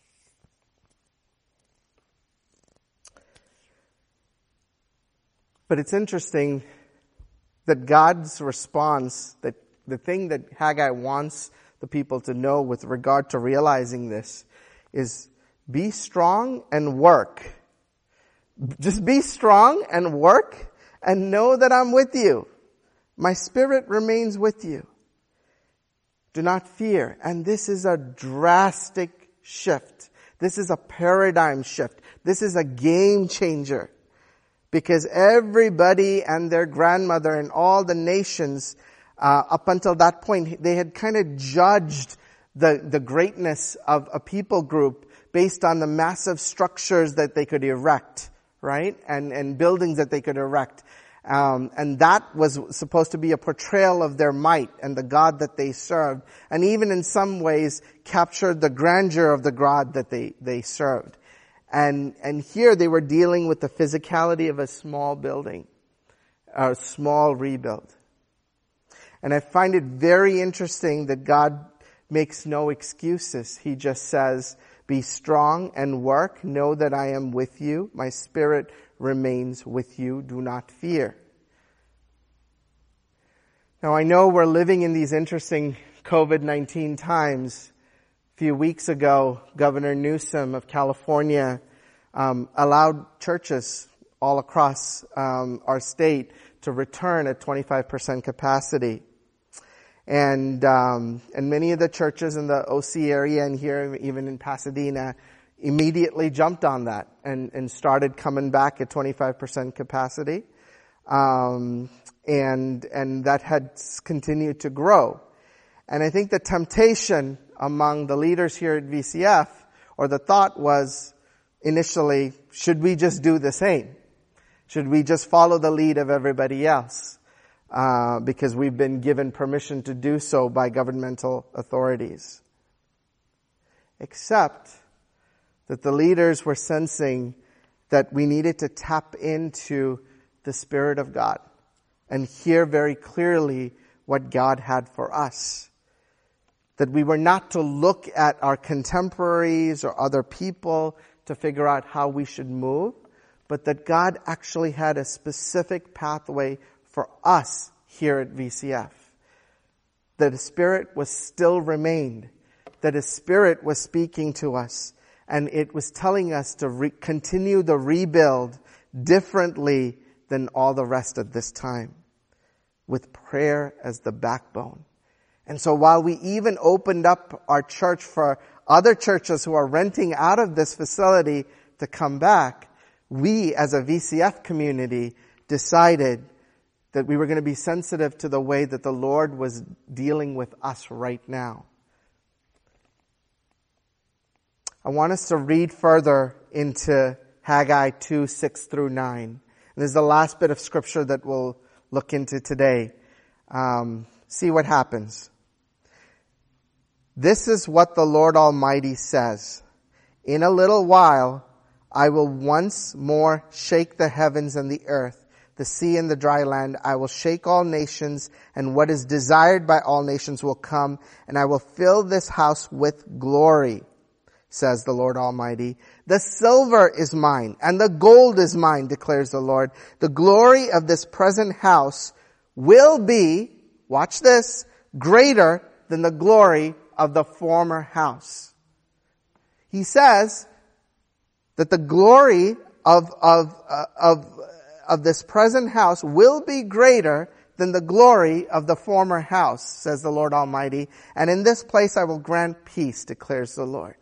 But it's interesting that God's response, that the thing that Haggai wants the people to know with regard to realizing this, is be strong and work. Just be strong and work and know that I'm with you. My spirit remains with you. Do not fear. And this is a drastic shift. This is a paradigm shift. This is a game changer. Because everybody and their grandmother and all the nations, uh, up until that point, they had kind of judged the, the greatness of a people group based on the massive structures that they could erect, right? And, and buildings that they could erect. Um, and that was supposed to be a portrayal of their might and the God that they served. And even in some ways captured the grandeur of the God that they, they served. And, and here they were dealing with the physicality of a small building, a small rebuild. And I find it very interesting that God makes no excuses. He just says, be strong and work. Know that I am with you. My spirit remains with you. Do not fear. Now I know we're living in these interesting covid nineteen times. A few weeks ago, Governor Newsom of California um, allowed churches all across um, our state to return at twenty-five percent capacity. And um, and many of the churches in the O C area and here, even in Pasadena, immediately jumped on that and, and started coming back at twenty-five percent capacity. Um, and and that had continued to grow. And I think the temptation among the leaders here at V C F, or the thought was initially, should we just do the same? Should we just follow the lead of everybody else? Uh, because we've been given permission to do so by governmental authorities. Except that the leaders were sensing that we needed to tap into the Spirit of God and hear very clearly what God had for us. That we were not to look at our contemporaries or other people to figure out how we should move, but that God actually had a specific pathway for us here at V C F. That His Spirit was still remained. That His Spirit was speaking to us. And it was telling us to re- continue the rebuild differently than all the rest of this time. With prayer as the backbone. And so while we even opened up our church for other churches who are renting out of this facility to come back, we as a V C F community decided that we were going to be sensitive to the way that the Lord was dealing with us right now. I want us to read further into Haggai two, six through nine. And this is the last bit of scripture that we'll look into today. Um, see what happens. This is what the Lord Almighty says. In a little while, I will once more shake the heavens and the earth, the sea and the dry land. I will shake all nations, and what is desired by all nations will come, and I will fill this house with glory, says the Lord Almighty. The silver is mine, and the gold is mine, declares the Lord. The glory of this present house will be, watch this, greater than the glory of the former house. He says that the glory of, of, uh, of, of this present house will be greater than the glory of the former house, says the Lord Almighty. And in this place I will grant peace, declares the Lord.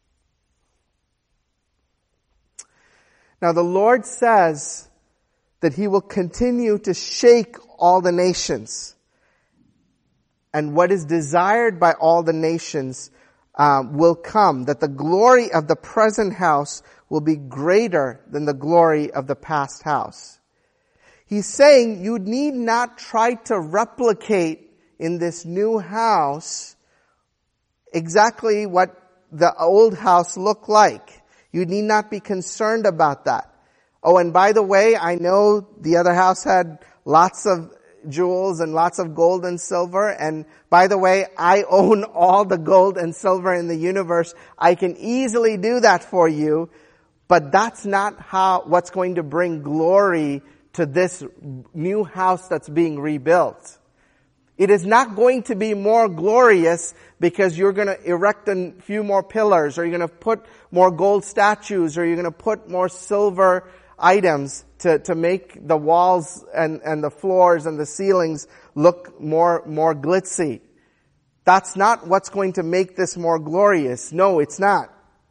Now the Lord says that He will continue to shake all the nations. And what is desired by all the nations um, will come. That the glory of the present house will be greater than the glory of the past house. He's saying you need not try to replicate in this new house exactly what the old house looked like. You need not be concerned about that. Oh, and by the way, I know the other house had lots of jewels and lots of gold and silver. And by the way, I own all the gold and silver in the universe. I can easily do that for you. But that's not how, what's going to bring glory to this new house that's being rebuilt. It is not going to be more glorious because you're going to erect a few more pillars, or you're going to put more gold statues, or you're going to put more silver items to, to make the walls and, and the floors and the ceilings look more, more glitzy. That's not what's going to make this more glorious. No, it's not.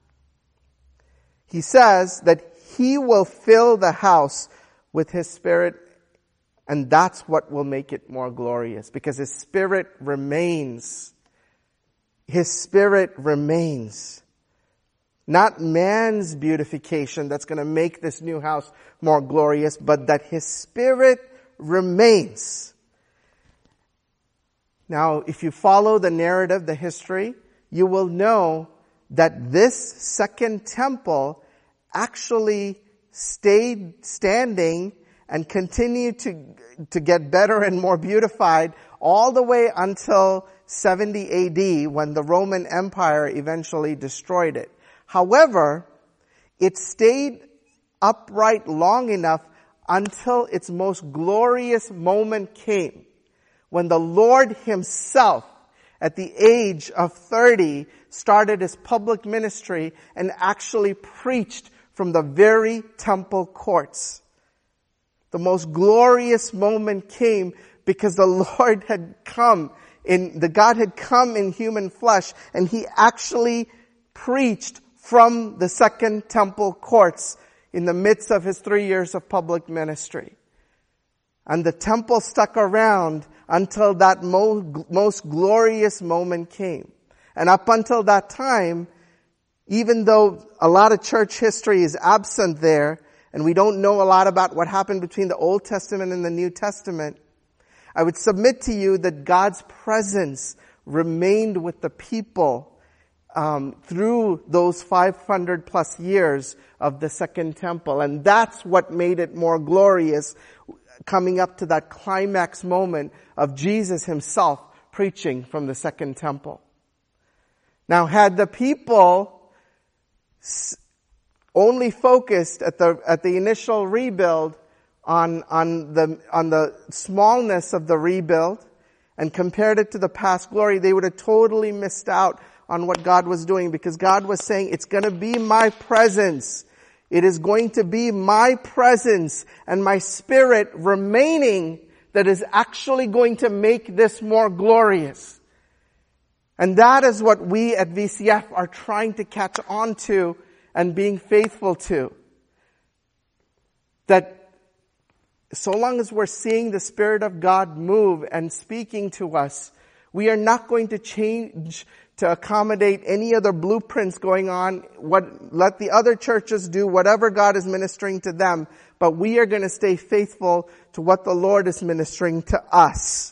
He says that he will fill the house with his Spirit, and that's what will make it more glorious, because his Spirit remains. His Spirit remains. Not man's beautification that's going to make this new house more glorious, but that his Spirit remains. Now, if you follow the narrative, the history, you will know that this second temple actually stayed standing and continued to, to get better and more beautified all the way until seventy A D, when the Roman Empire eventually destroyed it. However, it stayed upright long enough until its most glorious moment came, when the Lord himself, at the age of thirty, started his public ministry and actually preached from the very temple courts. The most glorious moment came because the Lord had come in, the God had come in human flesh, and he actually preached from the second temple courts in the midst of his three years of public ministry. And the temple stuck around until that mo- most glorious moment came. And up until that time, even though a lot of church history is absent there, and we don't know a lot about what happened between the Old Testament and the New Testament, I would submit to you that God's presence remained with the people um, through those five hundred plus years of the Second Temple. And that's what made it more glorious, coming up to that climax moment of Jesus himself preaching from the Second Temple. Now, had the people only focused at the at the initial rebuild on on the on the smallness of the rebuild and compared it to the past glory, they would have totally missed out on what God was doing, because God was saying, it's going to be my presence. It is going to be my presence and my Spirit remaining that is actually going to make this more glorious. And that is what we at V C F are trying to catch on to and being faithful to. That so long as we're seeing the Spirit of God move and speaking to us, we are not going to change to accommodate any other blueprints going on. What, let the other churches do whatever God is ministering to them, but we are going to stay faithful to what the Lord is ministering to us.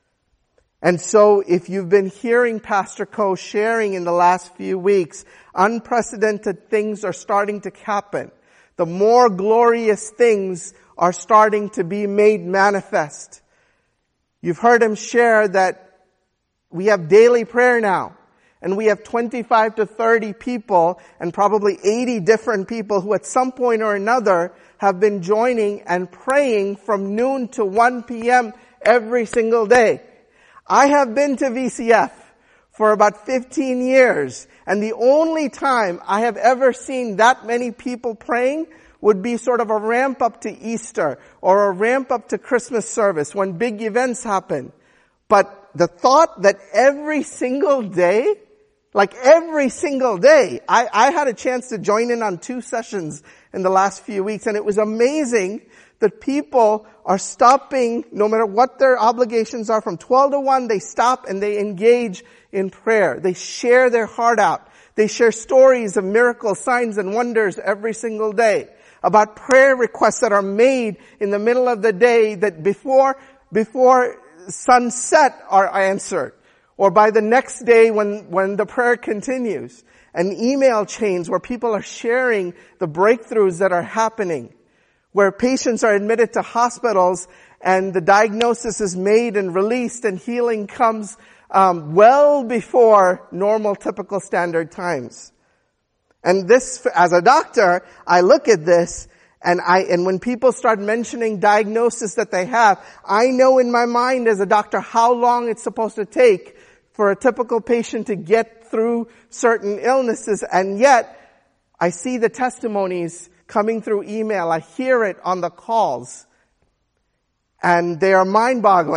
And so if you've been hearing Pastor Ko sharing in the last few weeks, unprecedented things are starting to happen. The more glorious things are starting to be made manifest. You've heard him share that we have daily prayer now. And we have twenty-five to thirty people and probably eighty different people who at some point or another have been joining and praying from noon to one p.m. every single day. I have been to V C F for about fifteen years, and the only time I have ever seen that many people praying would be sort of a ramp up to Easter or a ramp up to Christmas service when big events happen. But the thought that every single day, like every single day, I, I had a chance to join in on two sessions in the last few weeks, and it was amazing that people are stopping, no matter what their obligations are, from twelve to one, they stop and they engage in prayer. They share their heart out. They share stories of miracles, signs, and wonders every single day about prayer requests that are made in the middle of the day that before, before sunset are answered, or by the next day when, when the prayer continues. And email chains where people are sharing the breakthroughs that are happening, where patients are admitted to hospitals and the diagnosis is made and released and healing comes um, well before normal, typical standard times. And this, as a doctor, I look at this and I, and when people start mentioning diagnosis that they have, I know in my mind as a doctor how long it's supposed to take for a typical patient to get through certain illnesses. And yet, I see the testimonies coming through email. I hear it on the calls. And they are mind-boggling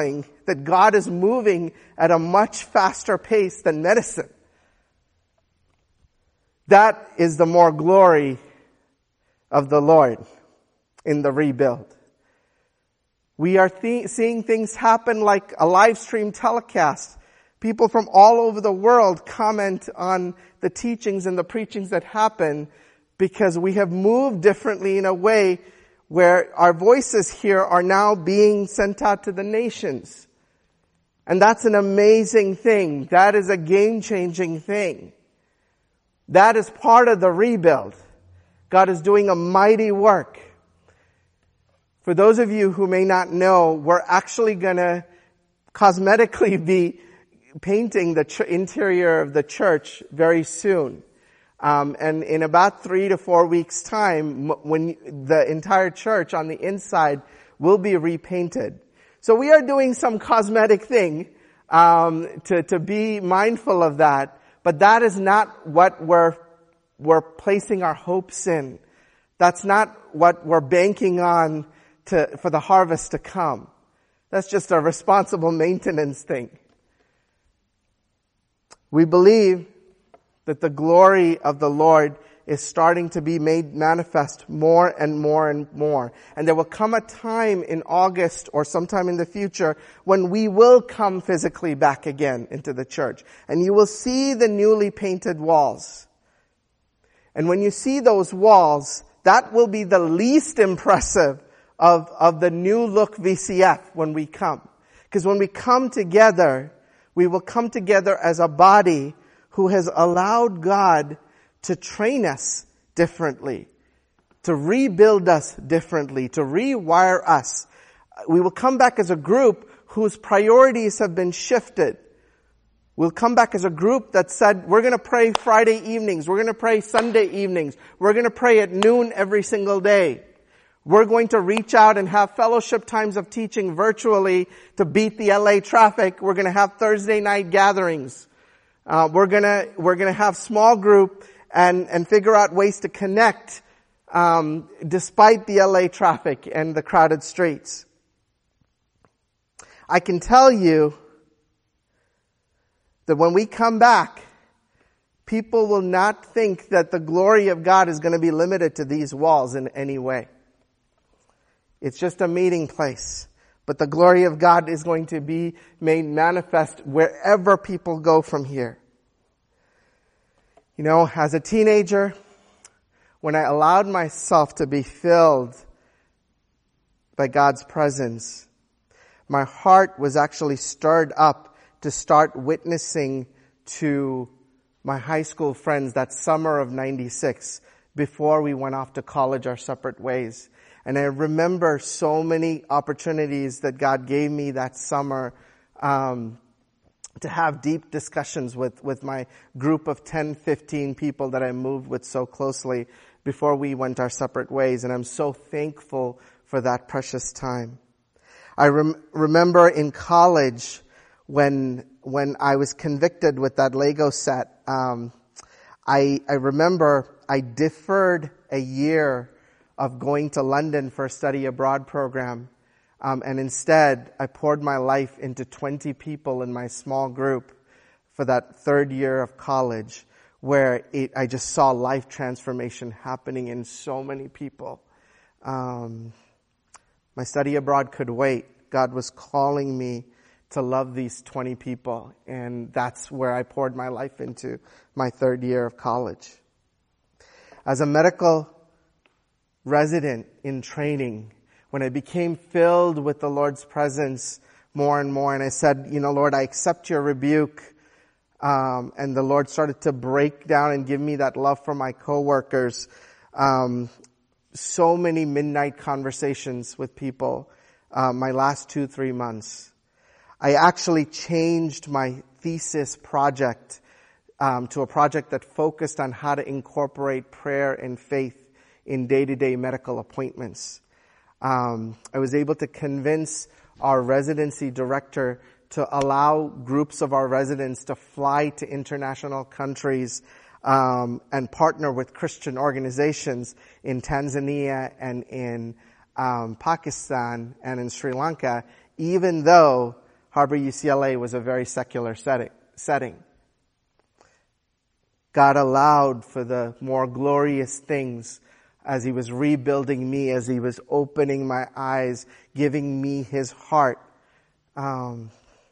that God is moving at a much faster pace than medicine. That is the more glory of the Lord in the rebuild. We are th- seeing things happen like a live stream telecast. People from all over the world comment on the teachings and the preachings that happen because we have moved differently in a way where our voices here are now being sent out to the nations. And that's an amazing thing. That is a game-changing thing. That is part of the rebuild. God is doing a mighty work. For those of you who may not know, we're actually going to cosmetically be painting the ch- interior of the church very soon. Um, and in about three to four weeks' time, when the entire church on the inside will be repainted. So we are doing some cosmetic thing um, to, to be mindful of that. But that is not what we're, we're placing our hopes in. That's not what we're banking on to, for the harvest to come. That's just a responsible maintenance thing. We believe that the glory of the Lord is starting to be made manifest more and more and more. And there will come a time in August or sometime in the future when we will come physically back again into the church. And you will see the newly painted walls. And when you see those walls, that will be the least impressive of, of the new look V C F when we come. Because when we come together, we will come together as a body who has allowed God to train us differently, to rebuild us differently, to rewire us. We will come back as a group whose priorities have been shifted. We'll come back as a group that said, we're going to pray Friday evenings, we're going to pray Sunday evenings, we're going to pray at noon every single day. We're going to reach out and have fellowship times of teaching virtually to beat the L A traffic. We're going to have Thursday night gatherings. Uh, we're going to, we're going to have small group and, and figure out ways to connect, um, despite the L A traffic and the crowded streets. I can tell you that when we come back, people will not think that the glory of God is going to be limited to these walls in any way. It's just a meeting place. But the glory of God is going to be made manifest wherever people go from here. You know, as a teenager, when I allowed myself to be filled by God's presence, my heart was actually stirred up to start witnessing to my high school friends that summer of ninety-six before we went off to college our separate ways. And I remember so many opportunities that God gave me that summer um, to have deep discussions with, with my group of ten, fifteen people that I moved with so closely before we went our separate ways. And I'm so thankful for that precious time. I rem- remember in college when when I was convicted with that Lego set, um, I, I remember I deferred a year of going to London for a study abroad program. Um, and instead, I poured my life into twenty people in my small group for that third year of college, where it, I just saw life transformation happening in so many people. Um, my study abroad could wait. God was calling me to love these twenty people, and that's where I poured my life into my third year of college. As a medical resident in training, when I became filled with the Lord's presence more and more, and I said, you know, Lord, I accept your rebuke, um, and the Lord started to break down and give me that love for my coworkers. Um, so many midnight conversations with people, uh, my last two, three months. I actually changed my thesis project um, to a project that focused on how to incorporate prayer and faith in day-to-day medical appointments. Um, I was able to convince our residency director to allow groups of our residents to fly to international countries um, and partner with Christian organizations in Tanzania and in um, Pakistan and in Sri Lanka, even though Harbor U C L A was a very secular setting. God allowed for the more glorious things as He was rebuilding me, as He was opening my eyes, giving me His heart. Um,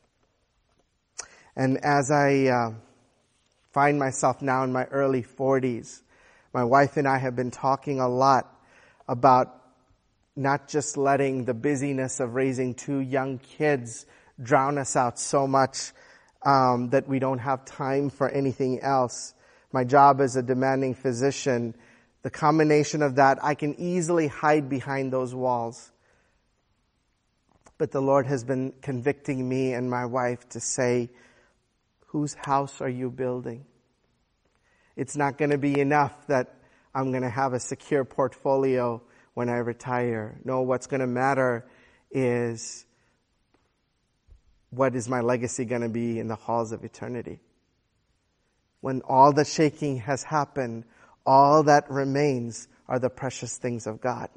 and as I uh, find myself now in my early forties, my wife and I have been talking a lot about not just letting the busyness of raising two young kids drown us out so much um, that we don't have time for anything else. My job as a demanding physician, the combination of that, I can easily hide behind those walls. But the Lord has been convicting me and my wife to say, whose house are you building? It's not going to be enough that I'm going to have a secure portfolio when I retire. No, what's going to matter is what is my legacy going to be in the halls of eternity? When all the shaking has happened, all that remains are the precious things of God.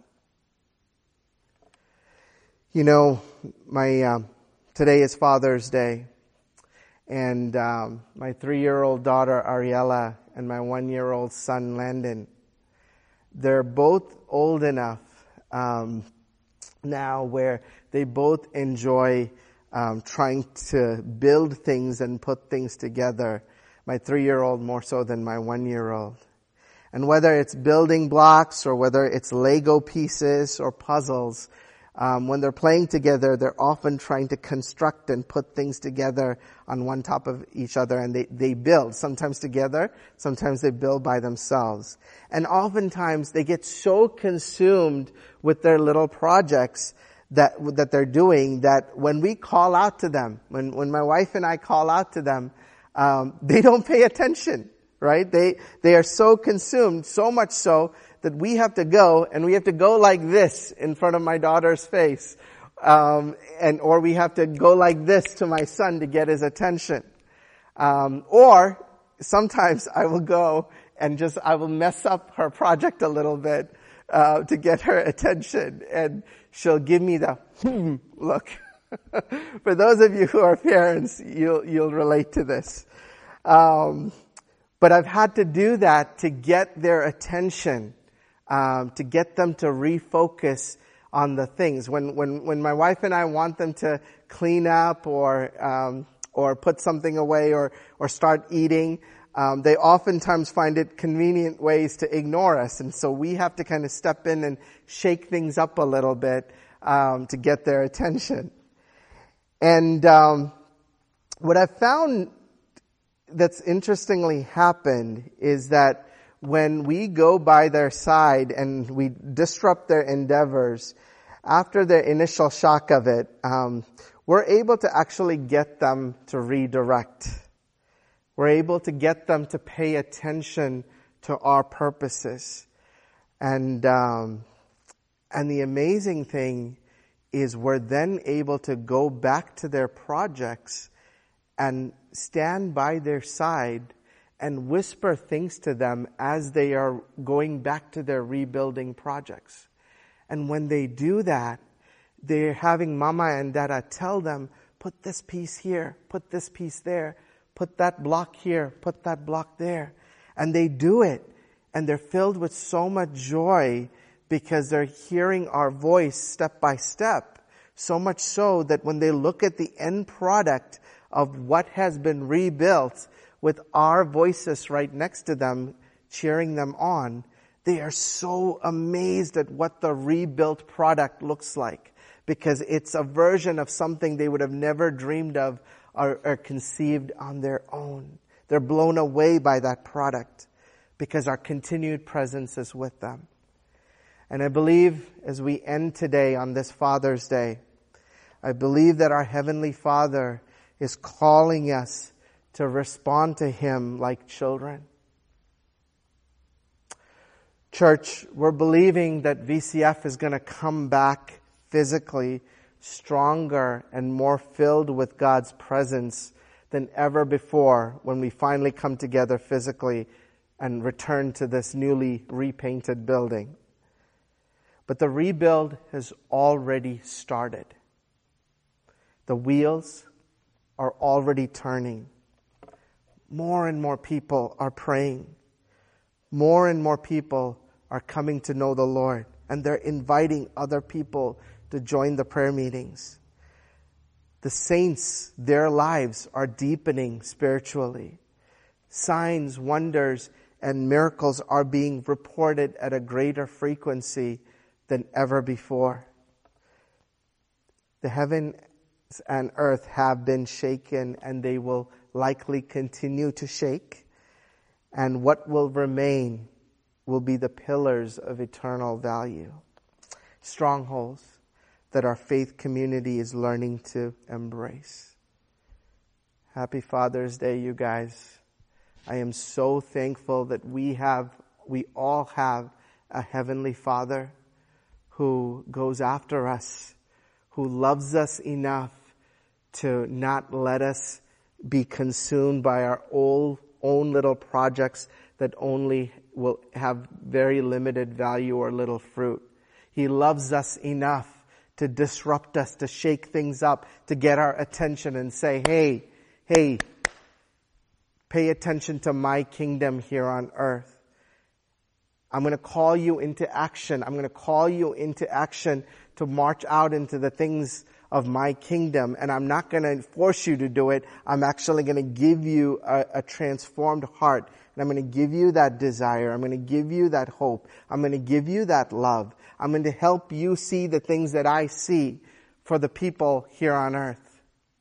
You know, my um, today is Father's Day, and um, my three-year-old daughter Ariella and my one-year-old son Landon, they're both old enough um, now where they both enjoy um, trying to build things and put things together. My three-year-old more so than my one-year-old. And whether it's building blocks or whether it's Lego pieces or puzzles, um, when they're playing together, they're often trying to construct and put things together on one top of each other, and they, they build, sometimes together, sometimes they build by themselves. And oftentimes they get so consumed with their little projects that, that they're doing that when we call out to them, when, when my wife and I call out to them, Um, they don't pay attention, right? They, they are so consumed, so much so that we have to go and we have to go like this in front of my daughter's face. Um, and, or we have to go like this to my son to get his attention. Um, or sometimes I will go and just, I will mess up her project a little bit, uh, to get her attention, and she'll give me the hmm look. For those of you who are parents, you'll, you'll relate to this. Um, but I've had to do that to get their attention, um, to get them to refocus on the things. When, when, when my wife and I want them to clean up or, um, or put something away or, or start eating, um, they oftentimes find it convenient ways to ignore us. And so we have to kind of step in and shake things up a little bit, um, to get their attention. And um, what I've found that's interestingly happened is that when we go by their side and we disrupt their endeavors, after the initial shock of it, um, we're able to actually get them to redirect. We're able to get them to pay attention to our purposes. And um, and the amazing thing is we're then able to go back to their projects and stand by their side and whisper things to them as they are going back to their rebuilding projects. And when they do that, they're having Mama and Dada tell them, put this piece here, put this piece there, put that block here, put that block there. And they do it, and they're filled with so much joy because they're hearing our voice step by step, so much so that when they look at the end product of what has been rebuilt with our voices right next to them, cheering them on, they are so amazed at what the rebuilt product looks like, because it's a version of something they would have never dreamed of or, or conceived on their own. They're blown away by that product because our continued presence is with them. And I believe as we end today on this Father's Day, I believe that our Heavenly Father is calling us to respond to Him like children. Church, we're believing that V C F is going to come back physically stronger and more filled with God's presence than ever before when we finally come together physically and return to this newly repainted building. But the rebuild has already started. The wheels, are already turning. More and more people are praying. More and more people are coming to know the Lord, and they're inviting other people to join the prayer meetings. The saints, their lives are deepening spiritually. Signs, wonders, and miracles are being reported at a greater frequency than ever before. The heavens and earth have been shaken, and they will likely continue to shake. And what will remain will be the pillars of eternal value. Strongholds that our faith community is learning to embrace. Happy Father's Day, you guys. I am so thankful that we have, we all have a Heavenly Father who goes after us, who loves us enough to not let us be consumed by our own, own little projects that only will have very limited value or little fruit. He loves us enough to disrupt us, to shake things up, to get our attention and say, hey, hey, pay attention to my kingdom here on earth. I'm going to call you into action. I'm going to call you into action to march out into the things of my kingdom. And I'm not going to force you to do it. I'm actually going to give you a, a transformed heart. And I'm going to give you that desire. I'm going to give you that hope. I'm going to give you that love. I'm going to help you see the things that I see for the people here on earth.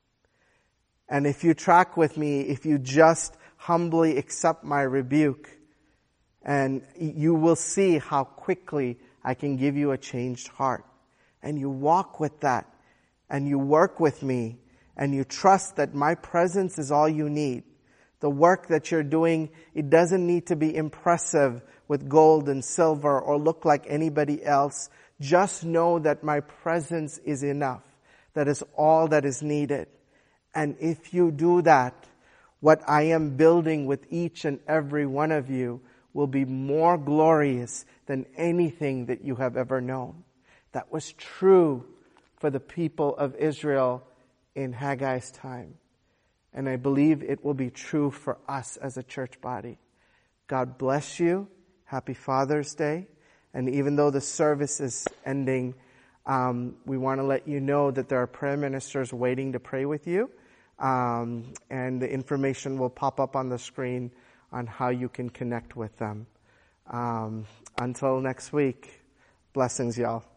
And if you track with me, if you just humbly accept my rebuke, and you will see how quickly I can give you a changed heart. And you walk with that, and you work with me, and you trust that my presence is all you need. The work that you're doing, it doesn't need to be impressive with gold and silver or look like anybody else. Just know that my presence is enough. That is all that is needed. And if you do that, what I am building with each and every one of you will be more glorious than anything that you have ever known. That was true for the people of Israel in Haggai's time. And I believe it will be true for us as a church body. God bless you. Happy Father's Day. And even though the service is ending, um, we want to let you know that there are prayer ministers waiting to pray with you. Um, and the information will pop up on the screen on how you can connect with them. Um, until next week, blessings, y'all.